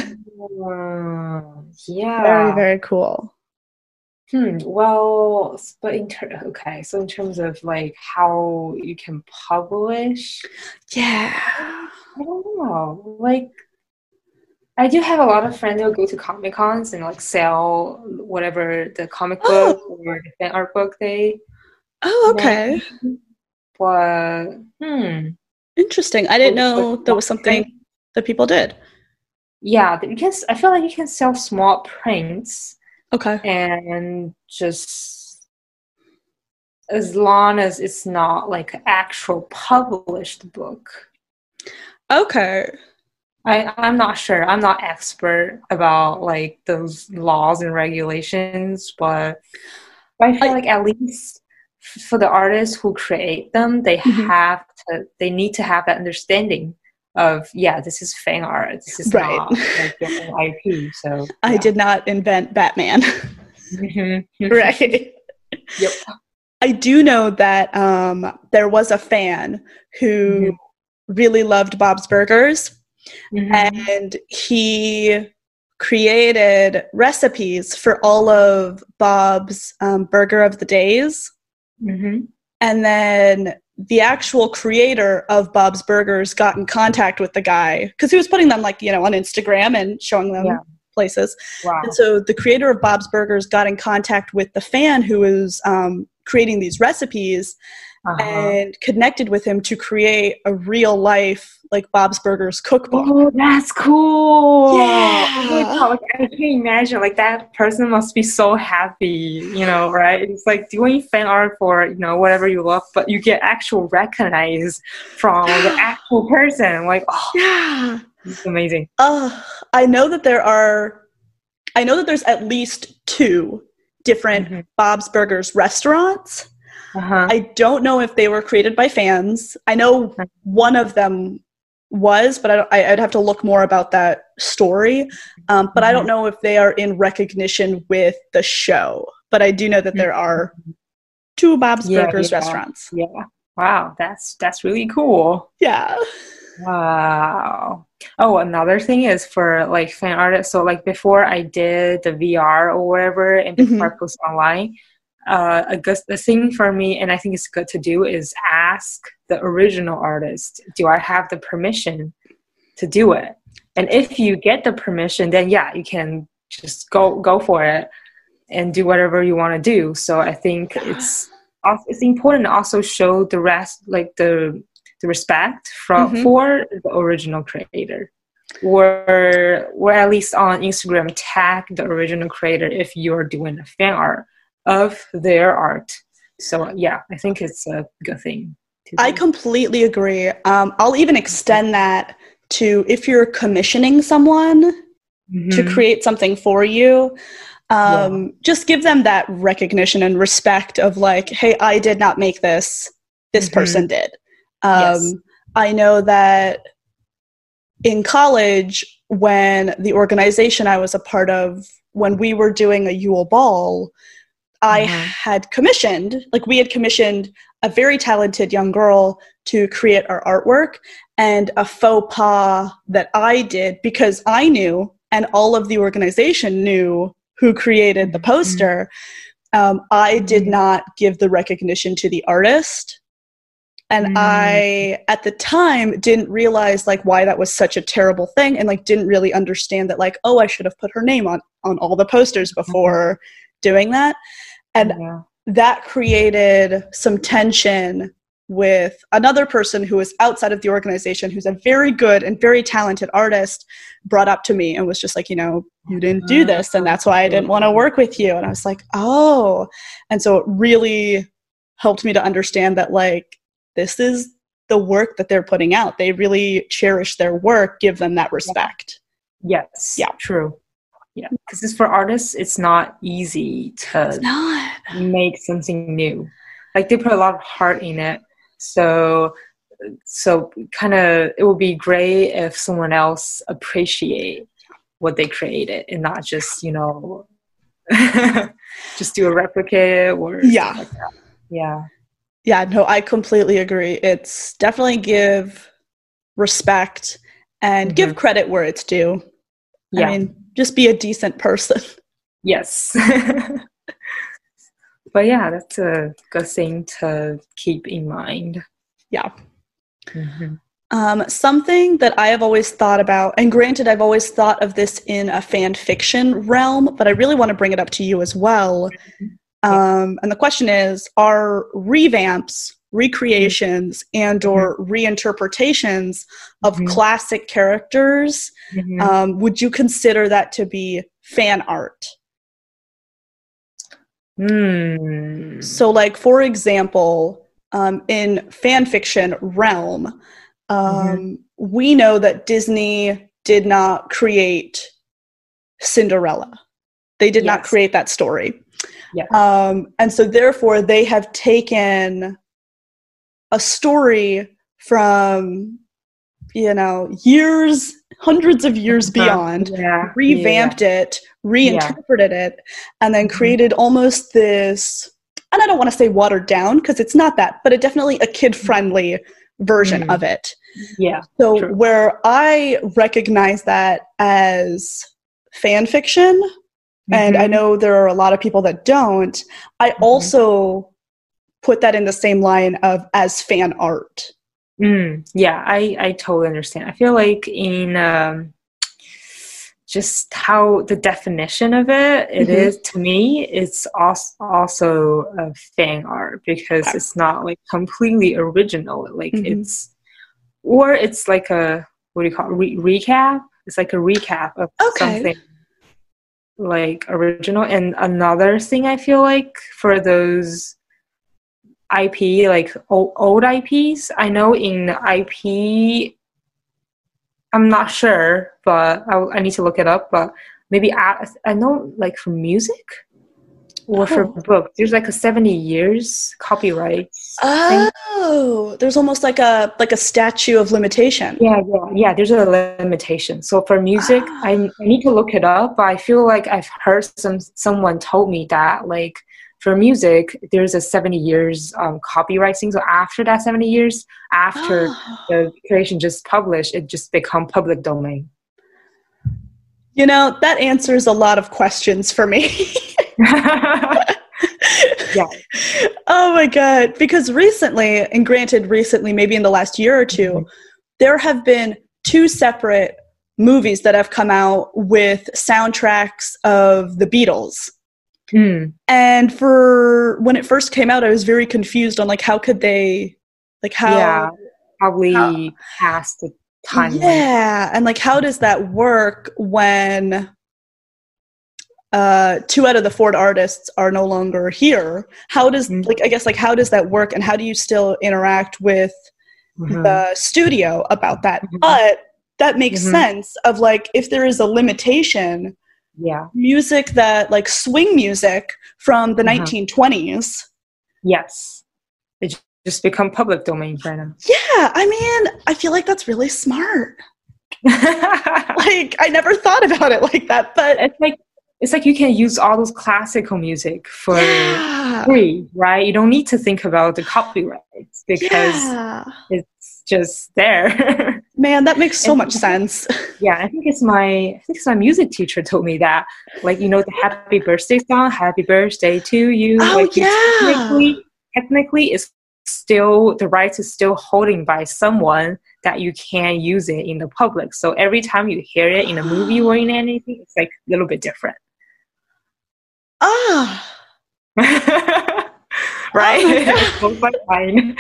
Yeah. Very, very cool. Well, but in terms of like how you can publish, I don't know. Like, I do have a lot of friends who go to Comic Cons and like sell whatever the comic book or the fan art book they. Oh, okay. But interesting. I didn't know there was something that people did. Yeah, because I feel like you can sell small prints. Okay. And just as long as it's not like an actual published book. Okay. I'm not sure. I'm not expert about like those laws and regulations, but I feel like at least for the artists who create them, they need to have that understanding of, this is fan art. This is not like your own IP. So I did not invent Batman. Right. Yep. I do know that there was a fan who really loved Bob's Burgers, and he created recipes for all of Bob's Burger of the Days. And then the actual creator of Bob's Burgers got in contact with the guy because he was putting them on Instagram and showing them places. Wow. And so the creator of Bob's Burgers got in contact with the fan who was creating these recipes and connected with him to create a real life Bob's Burgers cookbook. Oh, that's cool. Yeah. I can imagine that person must be so happy, right? It's like doing fan art for, whatever you love, but you get actual recognized from the actual person. It's amazing. I know that there's at least 2 different Bob's Burgers restaurants. I don't know if they were created by fans. I know one of them was, but I'd have to look more about that story. But I don't know if they are in recognition with the show. But I do know that there are 2 Bob's Burgers restaurants. Yeah. Wow. That's really cool. Yeah. Wow. Oh, another thing is for fan artists. So before I did the VR or whatever, and before I post online, the thing for me, and I think it's good to do, is ask the original artist, do I have the permission to do it? And if you get the permission, then you can just go for it and do whatever you want to do. So I think it's important to also show the rest, the respect for the original creator, or at least on Instagram, tag the original creator if you're doing a fan art of their art. So I think it's a good thing. I completely agree. I'll even extend that to if you're commissioning someone to create something for you, just give them that recognition and respect of hey, I did not make this person did. I know that in college, when the organization I was a part of, when we were doing a Yule Ball, I had commissioned, like we had commissioned a very talented young girl to create our artwork, and a faux pas that I did because I knew and all of the organization knew who created the poster. I did not give the recognition to the artist. And I, at the time, didn't realize like why that was such a terrible thing, and like didn't really understand that like, oh, I should have put her name on all the posters before doing that. And that created some tension with another person who was outside of the organization, who's a very good and very talented artist, brought up to me and was just like, you know, you didn't do this, and that's why I didn't want to work with you. And I was like, oh. And so it really helped me to understand that like, this is the work that they're putting out. They really cherish their work, give them that respect. Yes. Yeah. True. Yeah. Because for artists, it's not easy to make something new. Like they put a lot of heart in it. So kind of, it would be great if someone else appreciate what they created and not just, you know, just do a replica or something like that. Yeah. Yeah, no, I completely agree. It's definitely give respect and give credit where it's due. Yeah. I mean, just be a decent person. Yes. But yeah, that's a good thing to keep in mind. Yeah. Something that I have always thought about, and granted, I've always thought of this in a fan fiction realm, but I really want to bring it up to you as well. And the question is, are revamps, recreations, and or reinterpretations of classic characters, would you consider that to be fan art? So like, for example, in fan fiction realm, we know that Disney did not create Cinderella. They did not create that story. And so therefore they have taken a story from, you know, years, hundreds of years beyond, revamped it, reinterpreted it, and then created almost this, and I don't want to say watered down because it's not that, but definitely a kid-friendly version of it. Yeah. So where I recognize that as fan fiction, and I know there are a lot of people that don't, I also put that in the same line of as fan art. Yeah, I totally understand. I feel like in just how the definition of it is, to me, it's also a fan art because it's not like completely original. Like it's like a, what do you call it, recap? It's like a recap of something like original. And another thing I feel like for those IP, like old IPs, I know in IP, I'm not sure, but I need to look it up, but maybe I know like for music or for book, there's like a 70 years copyright thing. There's almost like a statute of limitation. Yeah, there's a limitation. So for music, I need to look it up, but I feel like I've heard someone told me that like for music, there's a 70 years copyright thing. So after that 70 years, after the creation just published, it just become public domain. You know, that answers a lot of questions for me. Yeah. Oh my God. Because recently, and granted recently, maybe in the last year or two, there have been 2 separate movies that have come out with soundtracks of the Beatles. And for when it first came out, I was very confused on like how could they, like how probably past the time. Yeah, and like how does that work when 2 out of the 4 artists are no longer here? How does like, I guess like how does that work, and how do you still interact with the studio about that? But that makes sense of like if there is a limitation. Yeah, music that like swing music from the 1920s. Yes, it just become public domain right now. Yeah, I mean, I feel like that's really smart. Like I never thought about it like that, but it's like you can use all those classical music for Yeah. free, right? You don't need to think about the copyrights because Yeah. it's just there. Man, that makes so much sense. Yeah, I think it's my music teacher told me that, like, the happy birthday song, "Happy Birthday to You." Oh, like, yeah. technically, it's still the rights is still holding by someone that you can use it in the public. So every time you hear it in a movie or in anything, it's like a little bit different. Ah. Right? Oh It blows my mind.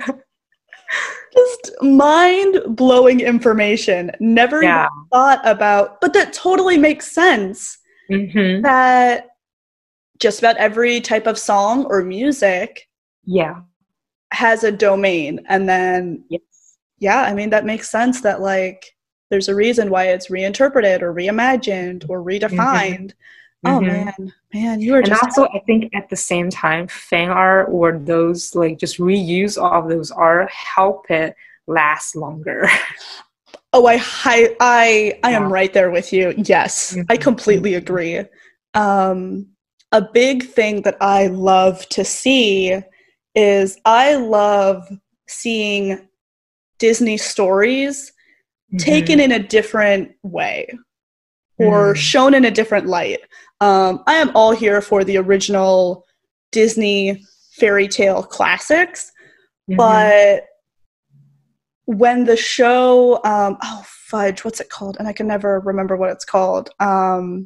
Just mind-blowing information. Never even thought about, but that totally makes sense. Mm-hmm. That just about every type of song or music has a domain. And then, I mean, that makes sense that, like, there's a reason why it's reinterpreted or reimagined or redefined. Oh, man, you are just... And also, I think at the same time, fan art or those, like, just reuse of those art help it last longer. Oh, I am right there with you. Yes, I completely agree. A big thing that I love to see is I love seeing Disney stories taken in a different way or shown in a different light. I am all here for the original Disney fairy tale classics, but when the show, oh fudge, what's it called? And I can never remember what it's called. I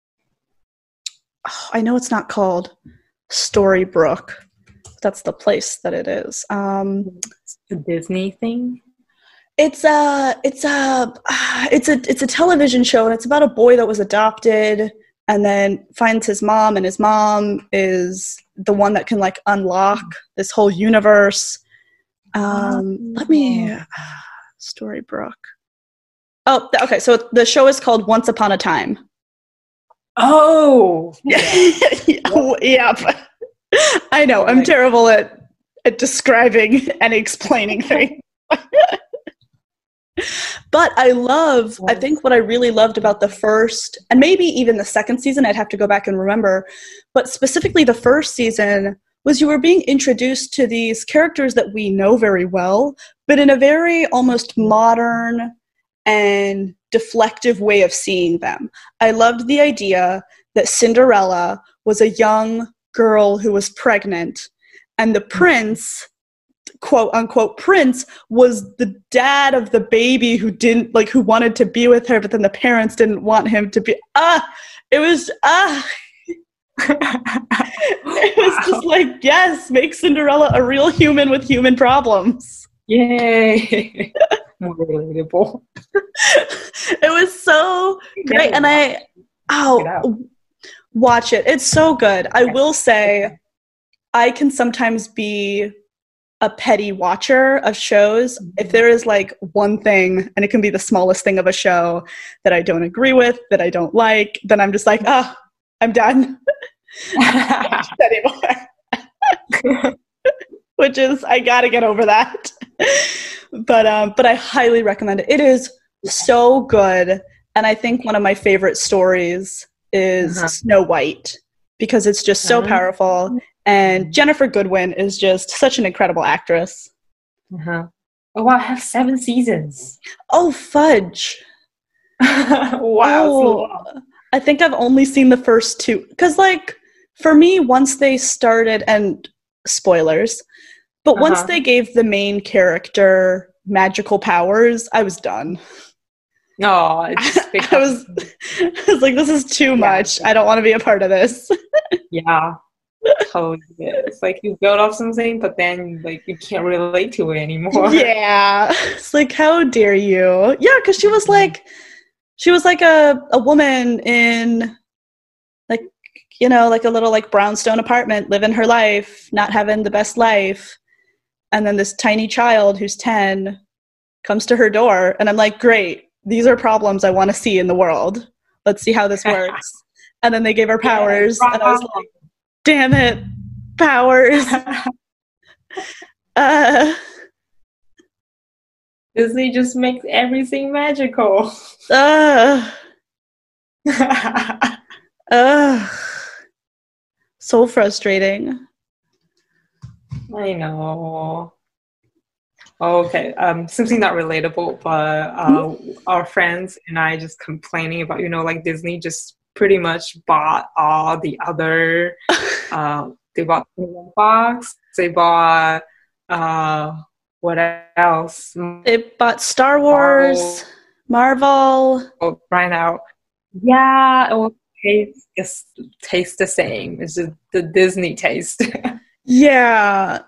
know it's not called Storybrooke. That's the place that it is. The Disney thing. It's a television show, and it's about a boy that was adopted and then finds his mom, and his mom is the one that can, like, unlock this whole universe. Let me Storybrooke. Oh, okay. So the show is called Once Upon a Time. Oh, Yep. I know. I'm terrible at describing and explaining things. But I think what I really loved about the first, and maybe even the second season, I'd have to go back and remember, but specifically the first season, was you were being introduced to these characters that we know very well, but in a very almost modern and deflective way of seeing them. I loved the idea that Cinderella was a young girl who was pregnant, and the prince, quote unquote prince, was the dad of the baby who wanted to be with her, but then the parents didn't want him to be. It was just like, yes, make Cinderella a real human with human problems. Yay. More relatable. It was so great. And watch it. It's so good. I will say I can sometimes be a petty watcher of shows. If there is, like, one thing, and it can be the smallest thing of a show that I don't agree with, that I don't like, then I'm just like, I'm done. I can't watch anymore. Which is, I gotta get over that. But I highly recommend it. It is so good. And I think one of my favorite stories is Snow White, because it's just so powerful. And Jennifer Goodwin is just such an incredible actress. Oh, wow, I have 7 seasons. Oh, fudge. Wow. Oh, I think I've only seen the first 2. Because, like, for me, once they started, and spoilers, but once they gave the main character magical powers, I was done. No, I was like, this is too much. I don't want to be a part of this. Yeah. Totally. It's like you build up something, but then, like, you can't relate to it anymore. Yeah. It's like, how dare you? Yeah, because she was like a woman in, like, you know, like a little, like, brownstone apartment, living her life, not having the best life. And then this tiny child who's 10 comes to her door, and I'm like, great, these are problems I want to see in the world. Let's see how this works. And then they gave her powers, and I was like, damn it, powers. Disney just makes everything magical. Ugh. So frustrating. I know. Okay, something not relatable, but our friends and I just complaining about, like Disney just pretty much bought all the other, they bought Fox, they bought, what else? They bought Star Wars, Marvel. Oh, right now. Yeah, it will taste the same. It's just the Disney taste. Yeah.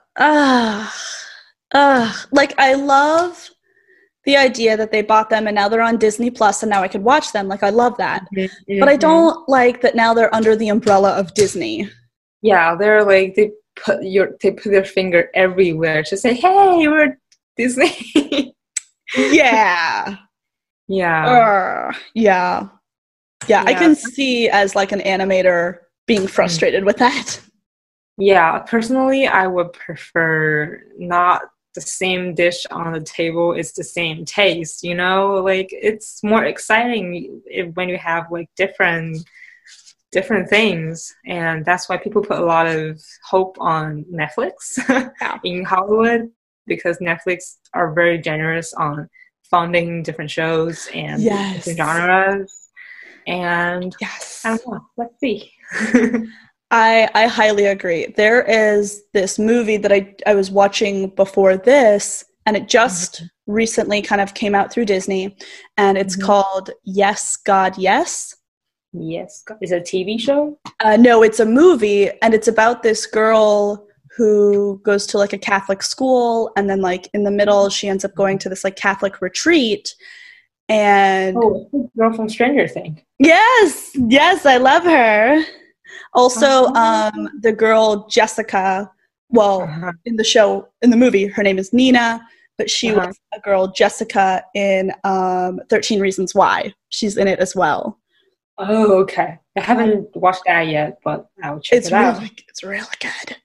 Like, I love the idea that they bought them and now they're on Disney Plus and now I could watch them. Like, I love that. Mm-hmm. But I don't like that now they're under the umbrella of Disney. Yeah, they're like, they put their finger everywhere to say, hey, we're Disney. Yeah. Yeah. Yeah. I can see as like an animator being frustrated with that. Yeah, personally, I would prefer not the same dish on the table. It's the same taste, like it's more exciting when you have like different things, and that's why people put a lot of hope on Netflix in Hollywood, because Netflix are very generous on funding different shows and different genres. And I don't know, let's see. I highly agree. There is this movie that I was watching before this, and it just recently kind of came out through Disney, and it's called Yes, God, Yes. Yes. Is it a TV show? No, it's a movie, and it's about this girl who goes to like a Catholic school, and then like in the middle she ends up going to this like Catholic retreat. And the girl from Stranger Things. Yes, I love her. Also, the girl Jessica, in the movie, her name is Nina, but she was a girl Jessica in 13 Reasons Why. She's in it as well. Oh, okay. I haven't watched that yet, but I'll check it out. It's really good.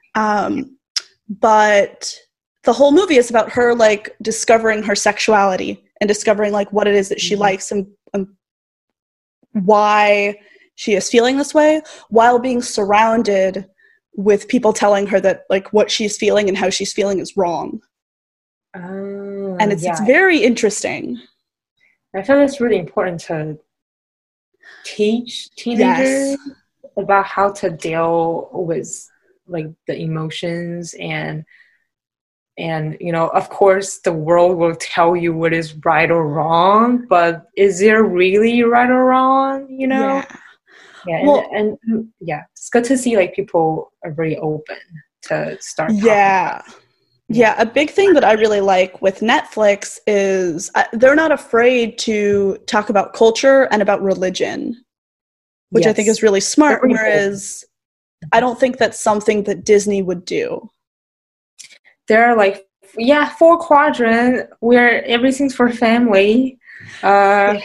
But the whole movie is about her like discovering her sexuality and discovering like what it is that she likes and why she is feeling this way, while being surrounded with people telling her that like what she's feeling and how she's feeling is wrong. And it's very interesting. I feel it's really important to teach teenagers about how to deal with like the emotions, and of course the world will tell you what is right or wrong, but is there really right or wrong, it's good to see like people are very open to start talking about it. Yeah, a big thing that I really like with Netflix is they're not afraid to talk about culture and about religion, which I think is really smart, whereas I don't think that's something that Disney would do. There are like, 4 quadrant where everything's for family. And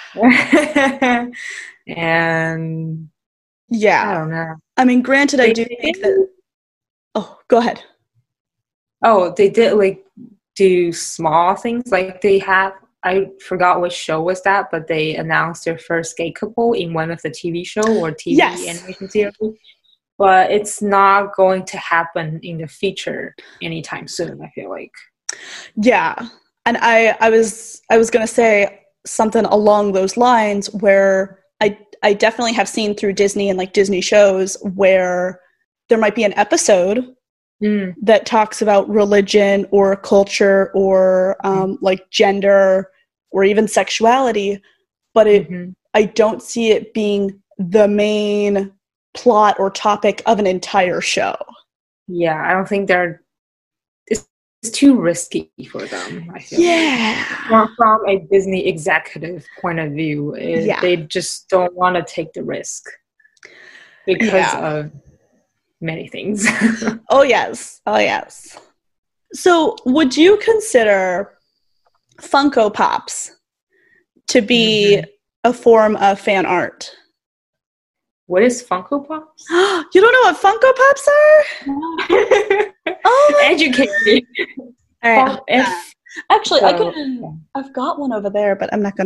I don't know. I mean, granted, I do think that... Oh, go ahead. Oh, they did like do small things. Like they have, I forgot which show was that, but they announced their first gay couple in one of the TV show or TV animation series. But it's not going to happen in the future anytime soon, I feel like. Yeah. And I was going to say something along those lines where I definitely have seen through Disney and like Disney shows where there might be an episode that talks about religion or culture or like gender or even sexuality, but I don't see it being the main plot or topic of an entire show. Yeah, I don't think it's too risky for them, I feel. Yeah. From a Disney executive point of view, they just don't want to take the risk because of many things. Oh, yes. So would you consider Funko Pops to be a form of fan art? What is Funko Pops? You don't know what Funko Pops are? Oh, educate me. All right. Actually, I've got one over there, but I'm not gonna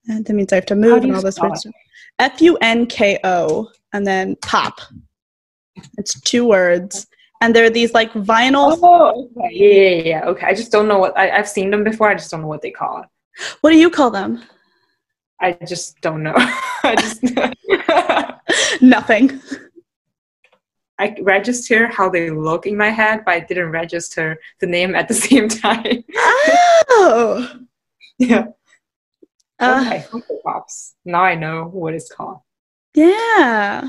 And that means I have to How move do and you all this spell weird it? stuff. Funko, and then pop. It's 2 words. And they're these like vinyl. Oh, okay. Yeah. Okay, I just don't know what I've seen them before. I just don't know what they call it. What do you call them? I just don't know. I just Nothing. I register how they look in my head, but I didn't register the name at the same time. Oh. Yeah. Uh, Okay, Funko Pops. Now I know what it's called. Yeah.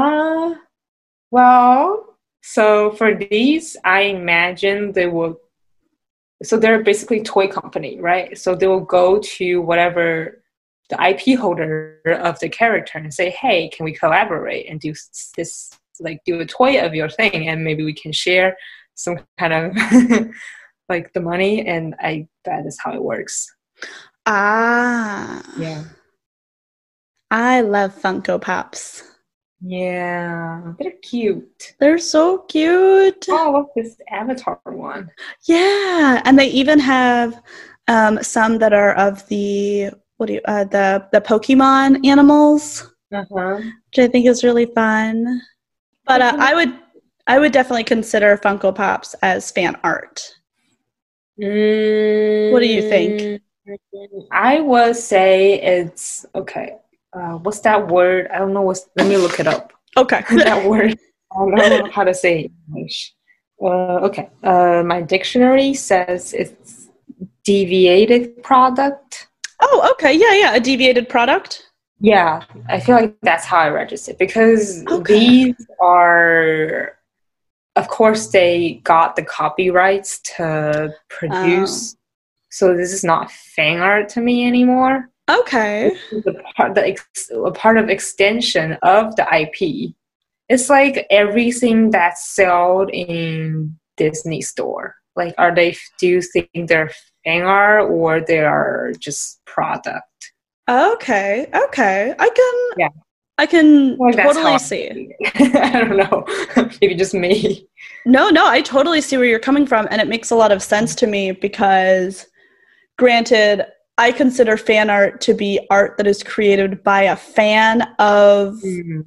Well, so for these, I imagine they will. So they're basically toy company, right? So they will go to whatever the IP holder of the character and say, "Hey, can we collaborate and do this? Like, do a toy of your thing, and maybe we can share some kind of like the money." And that is how it works. Ah. Yeah. I love Funko Pops. Yeah, they're cute. They're so cute. Oh, look, this Avatar one. Yeah, and they even have some that are of the the Pokemon animals, Uh-huh. which I think is really fun. But I would definitely consider Funko Pops as fan art. What do you think? I would say it's okay. What's that word? I don't know. Let me look it up. Okay. That word. I don't know how to say it in English. Okay. My dictionary says it's deviated product. Oh, okay. Yeah. A deviated product. Yeah, I feel like that's how I register because Okay. these are, of course, they got the copyrights to produce. So this is not fan art to me anymore. Okay. A part of extension of the IP. It's like everything that's sold in Disney store. Like, do you think they're fan art or they are just product? Okay. Yeah. I can Well, that's how totally I see. I don't know. Maybe just me. No, I totally see where you're coming from, and it makes a lot of sense to me because, granted, I consider fan art to be art that is created by a fan of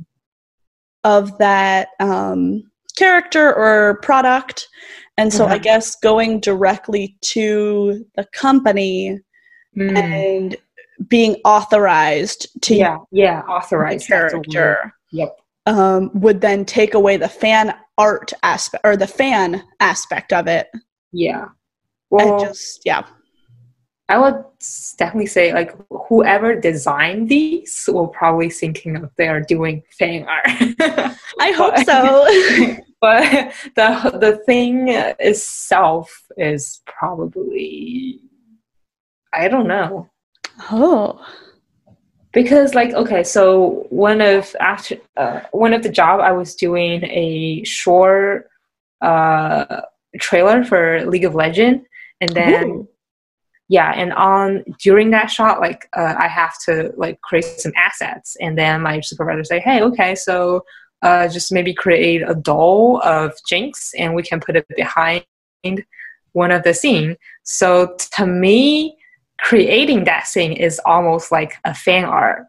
that character or product, and so I guess going directly to the company and being authorized to authorized the character. Yep. Would then take away the fan art aspect or the fan aspect of it. Yeah. Well, I would definitely say like whoever designed these will probably thinking of they're doing fan art. I hope so. But the thing itself is probably, I don't know. Oh. Because so one of the job I was doing a short trailer for League of Legends, and then during that shot I have to create some assets, and then my supervisor say, hey, okay, so just maybe create a doll of Jinx and we can put it behind one of the scene. So to me, creating that thing is almost like a fan art,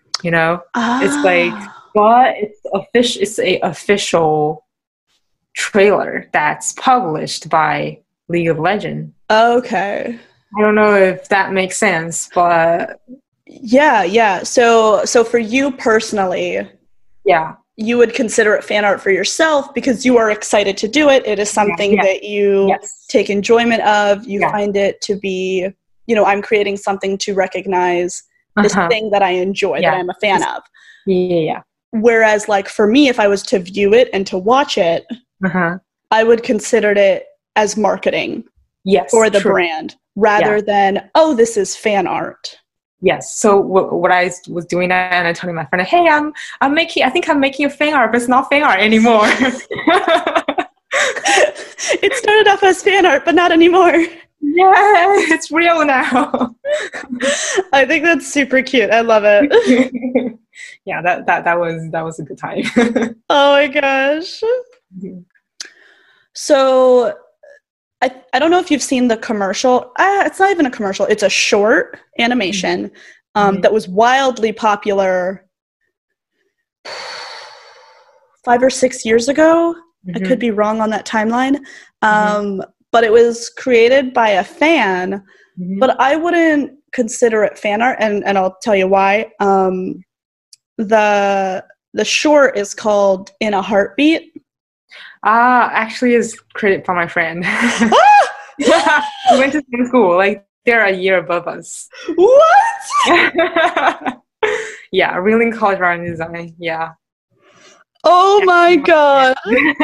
It's but it's a official trailer that's published by League of Legends. Okay. I don't know if that makes sense, but yeah. So for you personally, you would consider it fan art for yourself because you are excited to do it. It is something that you take enjoyment of. You find it to be, I'm creating something to recognize this thing that I enjoy, that I'm a fan of. Yeah. Whereas for me, if I was to view it and to watch it, I would consider it as marketing for the brand rather than, this is fan art. Yes. So what I was doing that, and I told my friend, hey, I think I'm making a fan art, but it's not fan art anymore. It started off as fan art, but not anymore. Yeah, it's real now. I think that's super cute. I love it. Yeah, that was a good time. Oh my gosh. So I don't know if you've seen the commercial. It's not even a commercial. It's a short animation that was wildly popular 5 or 6 years ago. I could be wrong on that timeline. But it was created by a fan, but I wouldn't consider it fan art, and I'll tell you why. The short is called In a Heartbeat. Actually is created by my friend. We went to the same school. Like, they're a year above us. What? Yeah, really in college art and design. Yeah. Oh my God.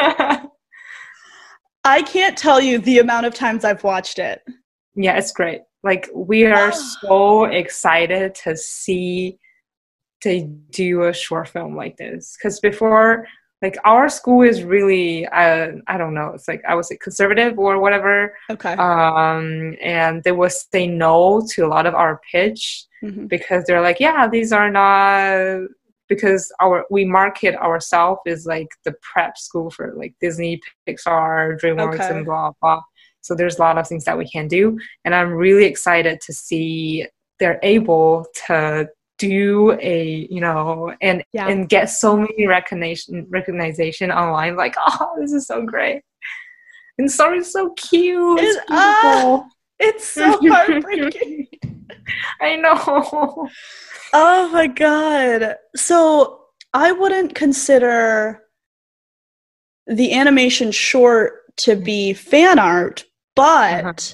I can't tell you the amount of times I've watched it. Yeah, it's great. Like, we are so excited to see they do a short film like this. Because before, like, our school is really, I don't know, it's like, I would say conservative or whatever. Okay. And they would say no to a lot of our pitch because they're like, yeah, these are not, because we market ourselves as like the prep school for like Disney, Pixar, DreamWorks, and blah, blah. So there's a lot of things that we can do. And I'm really excited to see they're able to do and get so many recognition online. Like, oh, this is so great. And Sorry's so cute. It's beautiful. It's so heartbreaking. I know. Oh my God. So I wouldn't consider the animation short to be fan art, but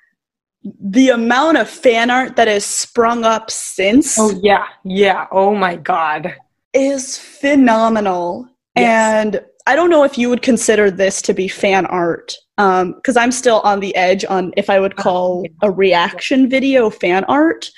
the amount of fan art that has sprung up since oh my God, is phenomenal. And I don't know if you would consider this to be fan art, because I'm still on the edge on if I would call a reaction video fan art.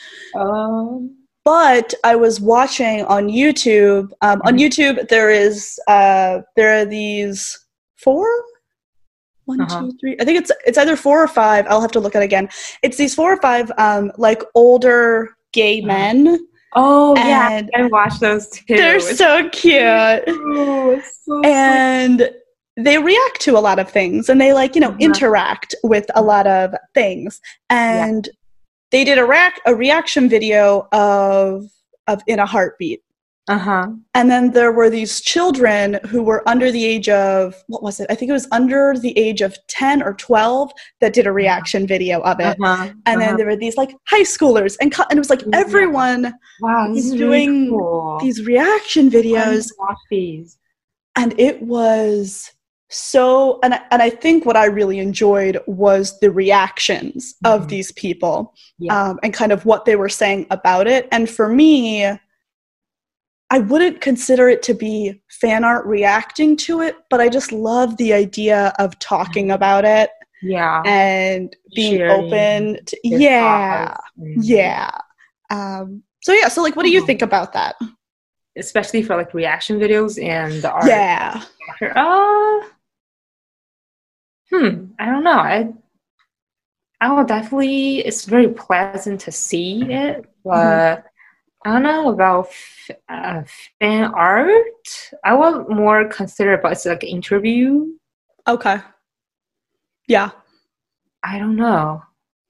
But I was watching on YouTube. On YouTube, there are these 4. 1, 2, 3. I think it's either 4 or 5. I'll have to look at it again. It's these 4 or 5 like older gay men. Oh yeah, I watched those too. They're so cute. It's so and sweet. They react to a lot of things, and they interact with a lot of things. And they did a reaction video of In a Heartbeat. And then there were these children who were under the age of, what was it? I think it was under the age of 10 or 12 that did a reaction video of it. And then there were these like high schoolers, and it was like everyone was doing really cool. these reaction videos. Watch these. And it was so, and I think what I really enjoyed was the reactions of these people and kind of what they were saying about it. And for me, I wouldn't consider it to be fan art reacting to it, but I just love the idea of talking about it. Yeah. And being sharing open to, So like, what do you think about that? Especially for like reaction videos and the art. Yeah. I don't know. I will definitely, it's very pleasant to see it, but I don't know about fan art. I would more consider about it's like an interview. Okay. Yeah. I don't know.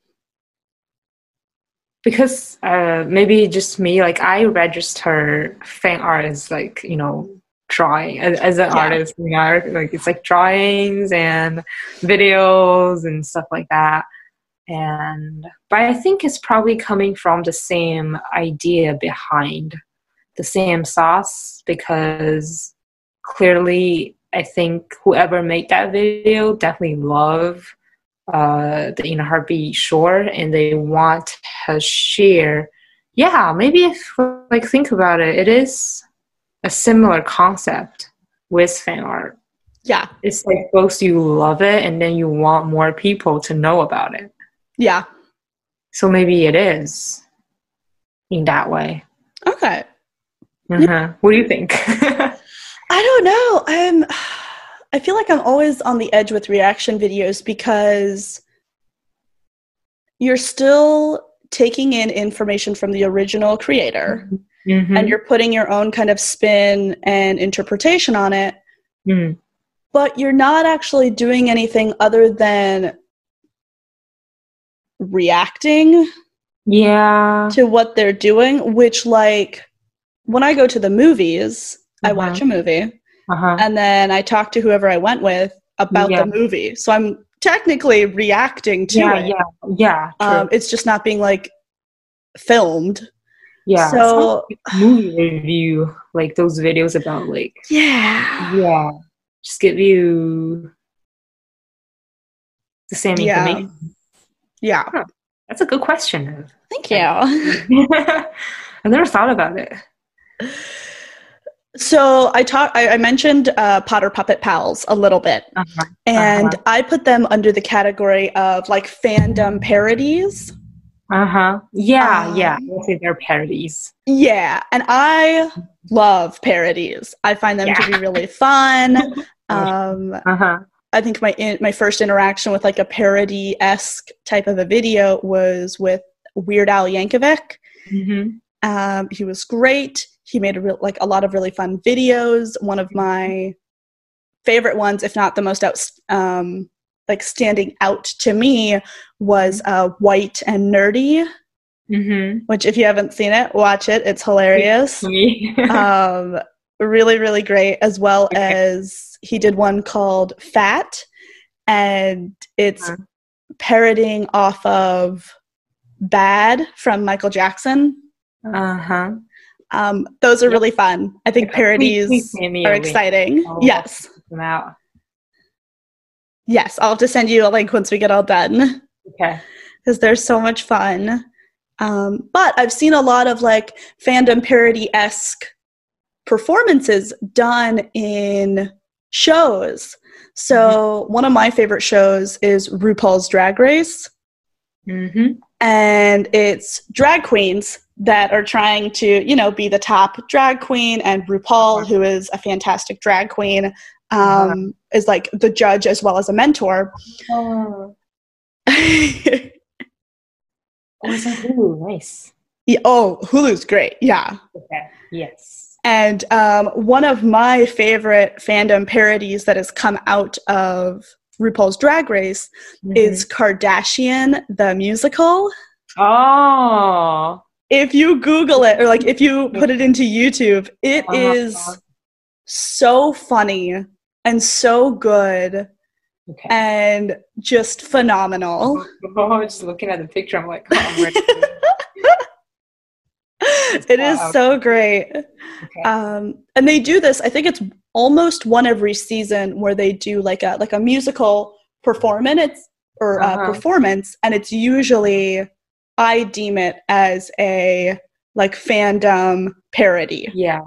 Because maybe just me, like I register fan art as like, drawing as an artist in art. Like it's like drawings and videos and stuff like that. But I think it's probably coming from the same idea behind the same sauce, because clearly I think whoever made that video definitely love the In a Heartbeat short, and they want to share. Yeah, maybe if like think about it, it is a similar concept with fan art. Yeah. It's like both you love it and then you want more people to know about it. Yeah. So maybe it is in that way. Okay. What do you think? I don't know. I feel like I'm always on the edge with reaction videos because you're still taking in information from the original creator and you're putting your own kind of spin and interpretation on it. But you're not actually doing anything other than reacting Yeah. to what they're doing, which, like, when I go to the movies, I watch a movie, and then I talk to whoever I went with about the movie. So I'm technically reacting to it. Yeah. True. It's just not being, like, filmed. Yeah. So movie review, like those videos about, like, just give you the same information. Yeah. Huh. That's a good question. Thank you. I've never thought about it. So I mentioned Potter Puppet Pals a little bit, and I put them under the category of, like, fandom parodies. Yeah. I say they're parodies. Yeah, and I love parodies. I find them to be really fun. I think my first interaction with, like, a parody-esque type of a video was with Weird Al Yankovic. He was great. He made a lot of really fun videos. One of my favorite ones, if not the most standing out to me, was White and Nerdy. Which, if you haven't seen it, watch it. It's hilarious. Really, really great. As well as he did one called Fat, and it's parodying off of Bad from Michael Jackson. Those are really fun. I think parodies are exciting. Yes. Yes, I'll have to send you a link once we get all done. Okay. Because they're so much fun. But I've seen a lot of, like, fandom parody-esque performances done in shows. So one of my favorite shows is RuPaul's Drag Race. And it's drag queens that are trying to, be the top drag queen, and RuPaul, who is a fantastic drag queen, is, like, the judge as well as a mentor. It's on Hulu. Nice. Hulu's great. Yeah. Okay. Yes. And one of my favorite fandom parodies that has come out of RuPaul's Drag Race is Kardashian the Musical. Oh. If you Google it, or, like, if you put it into YouTube, it is so funny and so good. Okay. And just phenomenal. Just looking at the picture, I'm like, I'm ready. It is so great. Okay. And they do this, I think it's almost one every season, where they do like a musical performance performance, and it's usually, I deem it as a, like, fandom parody. Yeah.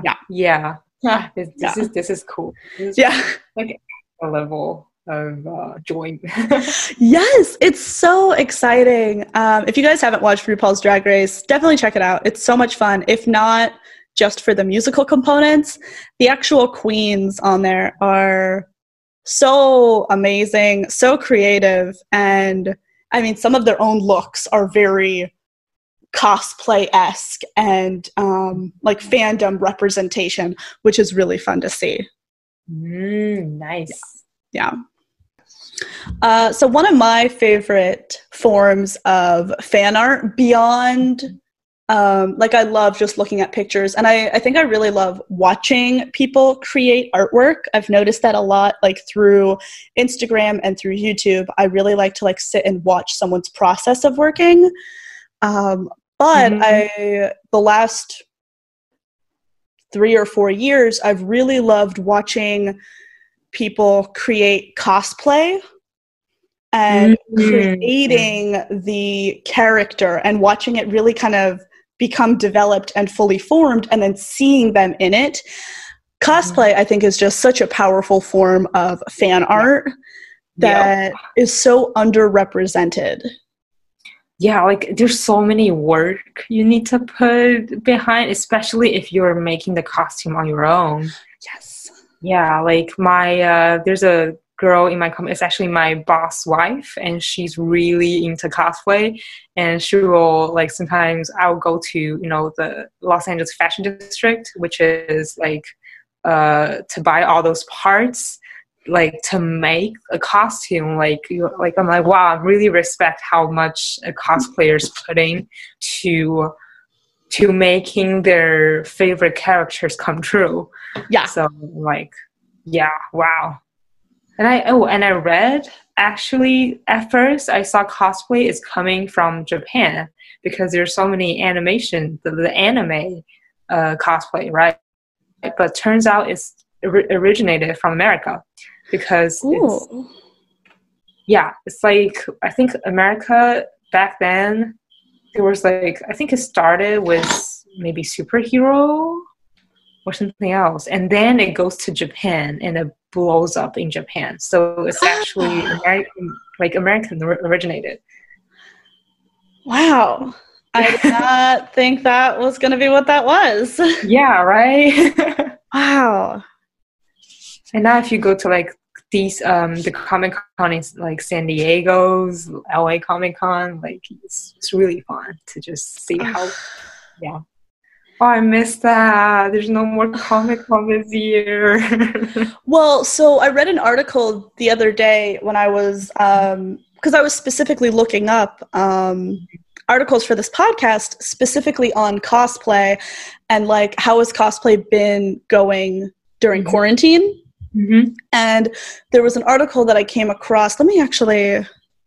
This is cool. This is like a level of joy. Yes, it's so exciting. If you guys haven't watched RuPaul's Drag Race, definitely check it out. It's so much fun. If not just for the musical components, the actual queens on there are so amazing, so creative, and I mean, some of their own looks are very cosplay-esque and like fandom representation, which is really fun to see. Nice. Yeah. So one of my favorite forms of fan art, beyond like, I love just looking at pictures, and I think I really love watching people create artwork. I've noticed that a lot, like, through Instagram and through YouTube. I really like to, like, sit and watch someone's process of working. But the last 3 or 4 years, I've really loved watching people create cosplay and creating the character and watching it really kind of become developed and fully formed, and then seeing them in it. Cosplay, I think, is just such a powerful form of fan art that is so underrepresented. Yeah, like, there's so many work you need to put behind, especially if you're making the costume on your own. Yes. Yeah, like, my there's a girl in my company. It's actually my boss' wife, and she's really into cosplay. And she will, like, sometimes I'll go to, the Los Angeles Fashion District, which is, like, to buy all those parts. like to make a costume, like I'm like, wow, I really respect how much a cosplayers putting to making their favorite characters come true. Yeah. So like, yeah, wow. And I read, actually at first I saw cosplay is coming from Japan because there's so many animation, the anime cosplay, right? But turns out it's originated from America because it's like, I think America back then, there was like, I think it started with maybe superhero or something else, and then it goes to Japan and it blows up in Japan. So it's actually American originated. Wow. I did not think that was going to be what that was. Yeah, right? Wow. And now if you go to like these, the Comic-Con is like San Diego's, LA Comic-Con, like it's really fun to just see how, yeah. Oh, I missed that. There's no more Comic-Con this year. Well, so I read an article the other day when I was, because I was specifically looking up articles for this podcast specifically on cosplay and like how has cosplay been going during quarantine. Mm-hmm. And there was an article that I came across. Let me actually,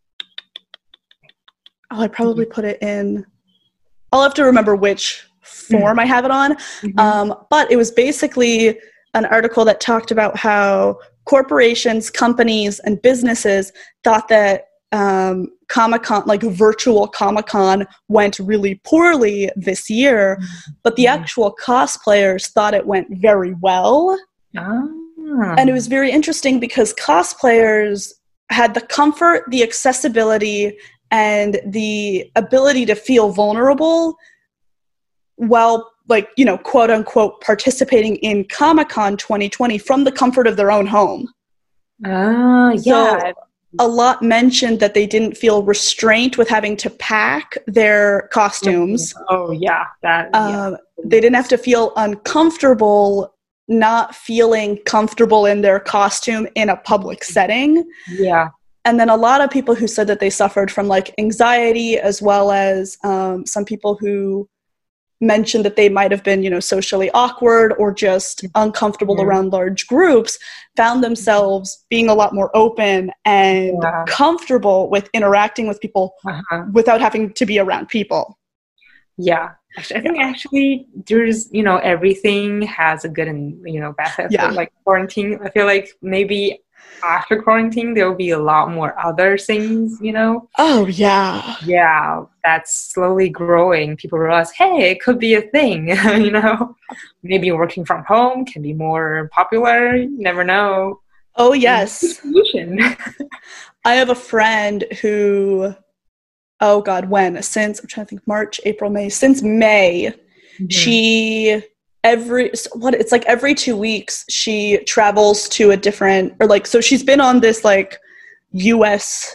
I probably put it in. I'll have to remember which form I have it on. But it was basically an article that talked about how corporations, companies, and businesses thought that Comic-Con, like virtual Comic-Con, went really poorly this year, but the actual cosplayers thought it went very well. And it was very interesting because cosplayers had the comfort, the accessibility, and the ability to feel vulnerable while, like, you know, quote unquote, participating in Comic-Con 2020 from the comfort of their own home. Yeah. So a lot mentioned that they didn't feel restraint with having to pack their costumes. Oh, yeah. They didn't have to feel uncomfortable not feeling comfortable in their costume in a public setting. Yeah. And then a lot of people who said that they suffered from like anxiety, as well as some people who mentioned that they might have been, you know, socially awkward or just uncomfortable around large groups, found themselves being a lot more open and comfortable with interacting with people without having to be around people. Yeah. I think actually there's, you know, everything has a good and, you know, bad side. Yeah. Like quarantine, I feel like maybe after quarantine there will be a lot more other things, you know. Oh, yeah. Yeah, that's slowly growing. People realize, hey, it could be a thing, you know. Maybe working from home can be more popular. You never know. Oh, yes. I have a friend who... oh God, when? Since, I'm trying to think, March, April, May. Since May, she, it's like every 2 weeks, she travels to a different, or like, so she's been on this like US,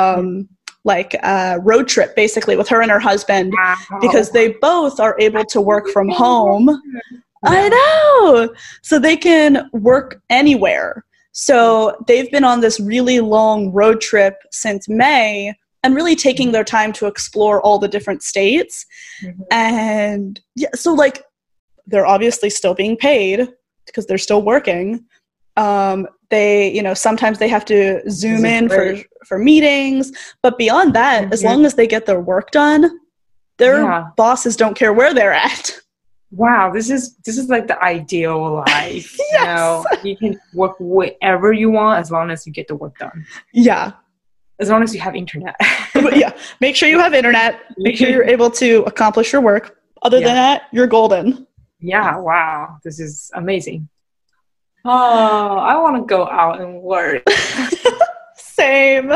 road trip basically with her and her husband, because they both are able to work from home. I know! So they can work anywhere. So they've been on this really long road trip since May, and really taking their time to explore all the different states. And yeah, so like, they're obviously still being paid because they're still working. They, you know, sometimes they have to Zoom in for meetings, but beyond that, as long as they get their work done, their bosses don't care where they're at. Wow, this is like the ideal life. You know, you can work wherever you want as long as you get the work done. Yeah. As long as you have internet. Yeah, make sure you have internet. Make sure you're able to accomplish your work. Other than that, you're golden. Yeah, wow. This is amazing. Oh, I want to go out and work. Same.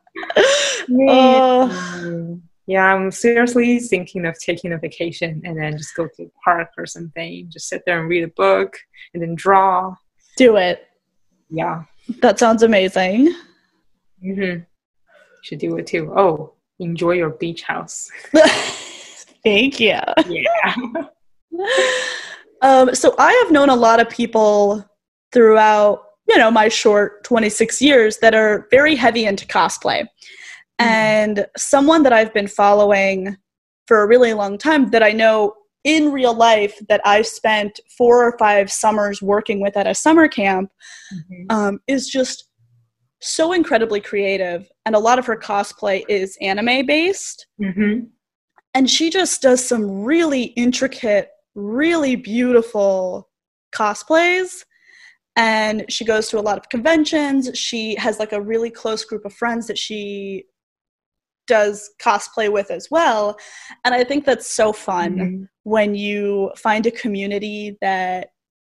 Yeah, I'm seriously thinking of taking a vacation and then just go to the park or something. Just sit there and read a book and then draw. Do it. Yeah. That sounds amazing. Should do it too. Oh, enjoy your beach house. Thank you. Yeah. So I have known a lot of people throughout my short 26 years that are very heavy into cosplay. And someone that I've been following for a really long time that I know in real life that I've spent 4 or 5 summers working with at a summer camp is just so incredibly creative. And a lot of her cosplay is anime based. And she just does some really intricate, really beautiful cosplays. And she goes to a lot of conventions. She has like a really close group of friends that she does cosplay with as well. And I think that's so fun when you find a community that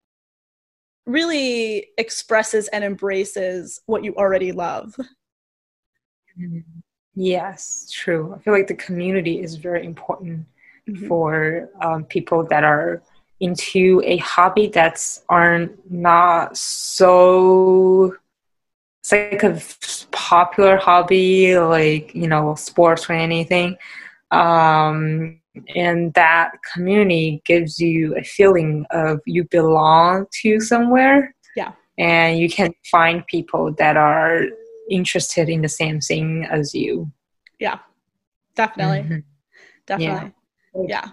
really expresses and embraces what you already love. Yes, true. I feel like the community is very important for people that are into a hobby aren't not so, it's like a popular hobby, like, sports or anything. And that community gives you a feeling of you belong to somewhere. Yeah. And you can find people that are interested in the same thing as you. Yeah, definitely. Definitely. Yeah.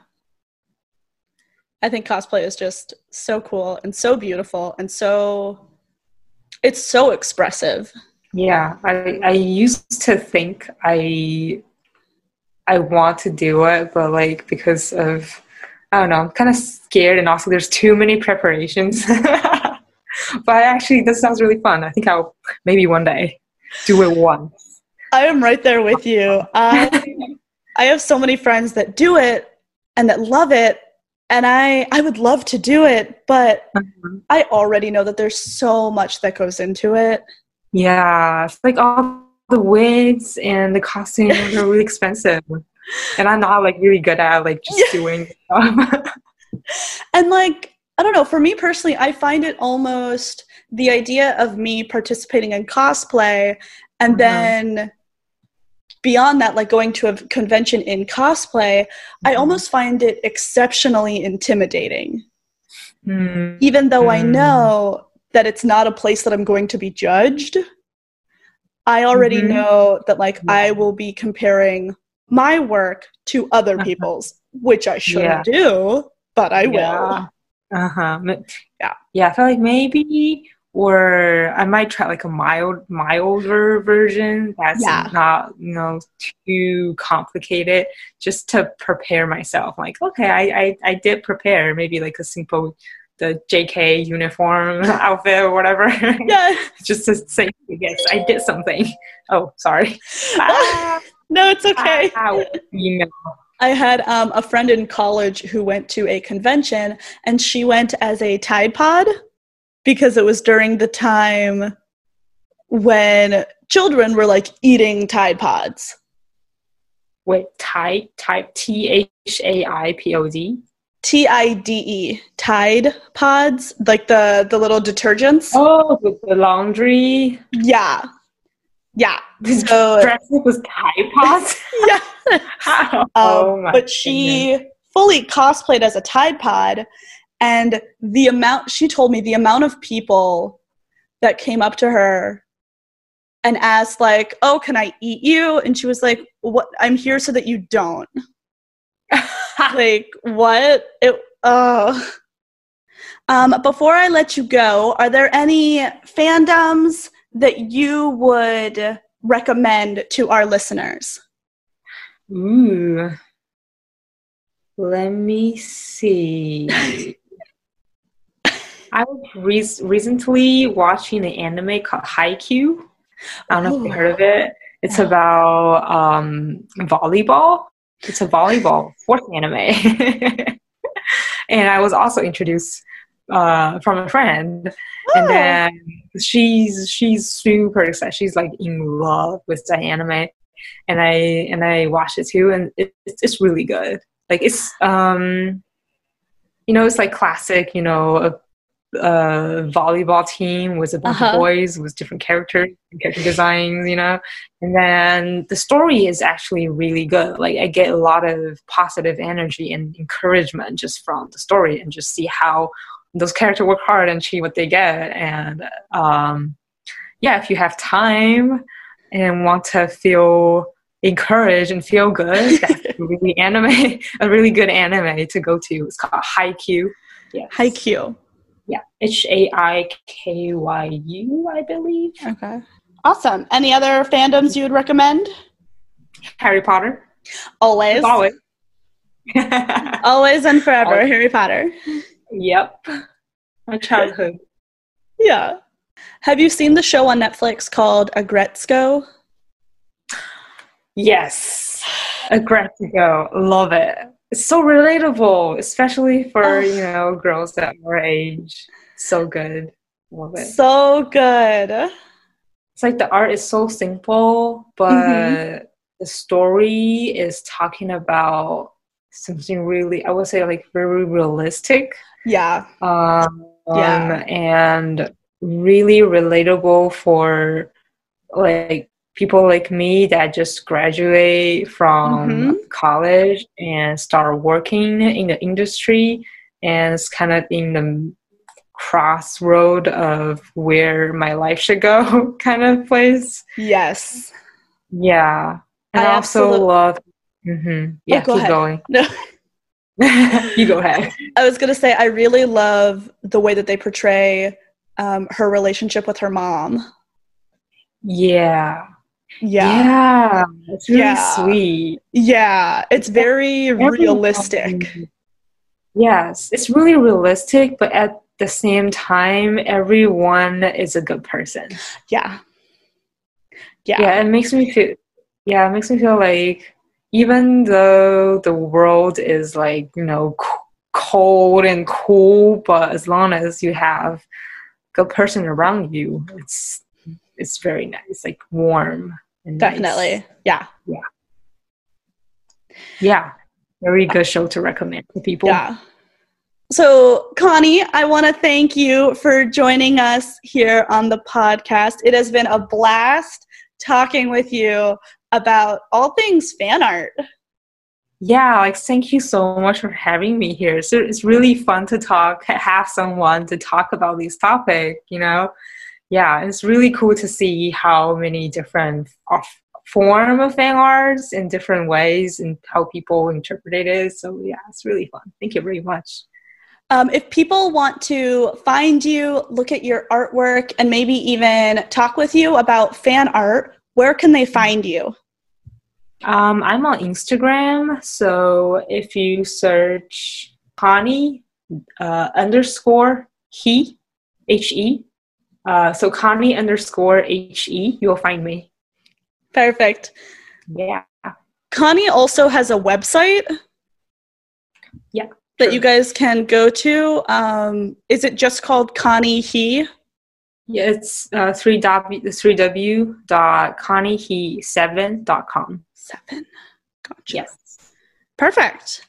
I think cosplay is just so cool and so beautiful and it's so expressive. Yeah, I used to think I want to do it, but like because of, I don't know, I'm kind of scared, and also there's too many preparations. But actually, this sounds really fun. I think I'll maybe one day do it once. I am right there with you. I have so many friends that do it and that love it. And I would love to do it, but I already know that there's so much that goes into it. Yeah, it's like all the wigs and the costumes are really expensive. And I'm not like really good at like just doing stuff. And like, I don't know, for me personally, I find it almost the idea of me participating in cosplay and then beyond that, like going to a convention in cosplay, I almost find it exceptionally intimidating. Even though I know that it's not a place that I'm going to be judged, I already know that like I will be comparing my work to other people's, which I shouldn't do, but I will. Yeah, I feel like maybe, or I might try like a milder version that's not, too complicated, just to prepare myself. Like, okay, I did prepare maybe like a simple, the JK uniform outfit or whatever. Yeah. Just to say, yes, I did something. Oh, sorry. No, it's okay. I had a friend in college who went to a convention, and she went as a Tide Pod because it was during the time when children were like eating Tide Pods. Wait, Tide, THAIPOD? TIDE, Tide Pods, like the little detergents. Oh, the laundry. Yeah. This dress was Tide Pods? Yeah. But she fully cosplayed as a Tide Pod, and she told me the amount of people that came up to her and asked like, "Oh, can I eat you?" And she was like, "What? I'm here so that you don't." Like, what? Before I let you go, are there any fandoms that you would recommend to our listeners? Ooh. Let me see. I was recently watching an anime called Haikyuu. I don't know if you heard of it. It's about volleyball. It's a volleyball sports anime. And I was also introduced from a friend. And then she's super excited. She's like in love with the anime. And I watched it too, and it's really good. Like it's it's like classic, a volleyball team with a bunch of boys with different character designs, and then the story is actually really good. Like I get a lot of positive energy and encouragement just from the story, and just see how those characters work hard and achieve what they get. And if you have time and want to feel encouraged and feel good, that's a really good anime to go to. It's called Haikyuu. Yes. Haikyuu. Yeah, Haikyu, I believe. Okay. Awesome. Any other fandoms you would recommend? Harry Potter. Always. Always. Always and forever, always. Harry Potter. Yep. My childhood. Yeah. Have you seen the show on Netflix called Agretzko? Yes. Agretzko. Love it. It's so relatable, especially for, girls that are our age. So good. Love it. So good. It's like the art is so simple, but the story is talking about something really, I would say, like very realistic. Yeah. And really relatable for like people like me that just graduate from college and start working in the industry, and it's kind of in the crossroad of where my life should go kind of place. Yes. Yeah. And I also love keep going. No. You go ahead. I was gonna say I really love the way that they portray her relationship with her mom. Yeah. It's really sweet. Yeah, it's very realistic. Yes, it's really realistic, but at the same time, everyone is a good person. Yeah, it makes me feel like even though the world is like, cold and cool, but as long as you have a good person around you, it's very nice, like warm and definitely nice. Yeah, very good show to recommend to people. Yeah. So Connie, I want to thank you for joining us here on the podcast. It has been a blast talking with you about all things fan art. Yeah, thank you so much for having me here. So it's really fun to have someone to talk about these topics, Yeah, it's really cool to see how many different form of fan arts in different ways and how people interpret it. So yeah, it's really fun. Thank you very much. If people want to find you, look at your artwork, and maybe even talk with you about fan art, where can they find you? I'm on Instagram. So if you search Connie _ he, H-E. So Connie _ H-E, you'll find me. Perfect. Yeah. Connie also has a website. Yeah. That you guys can go to. Is it just called Connie He? Yeah, it's www.conniehe7.com. 7. Gotcha. Yes. Perfect.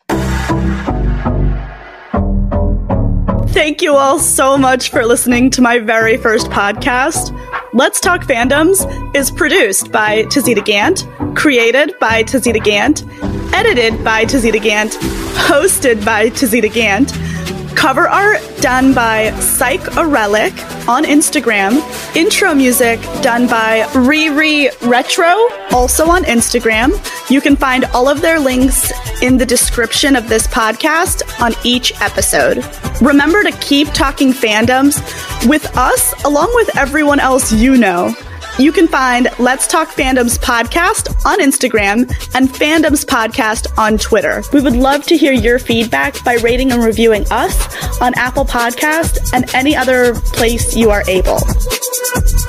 Thank you all so much for listening to my very first podcast. Let's Talk Fandoms is produced by Tazita Gant, created by Tazita Gant, edited by Tazita Gant, hosted by Tazita Gant, cover art done by Psych a Relic on Instagram, intro music done by Riri Retro, also on Instagram. You can find all of their links in the description of this podcast on each episode. Remember to keep talking fandoms with us along with everyone else you know. You can find Let's Talk Fandoms Podcast on Instagram and Fandoms Podcast on Twitter. We would love to hear your feedback by rating and reviewing us on Apple Podcasts and any other place you are able.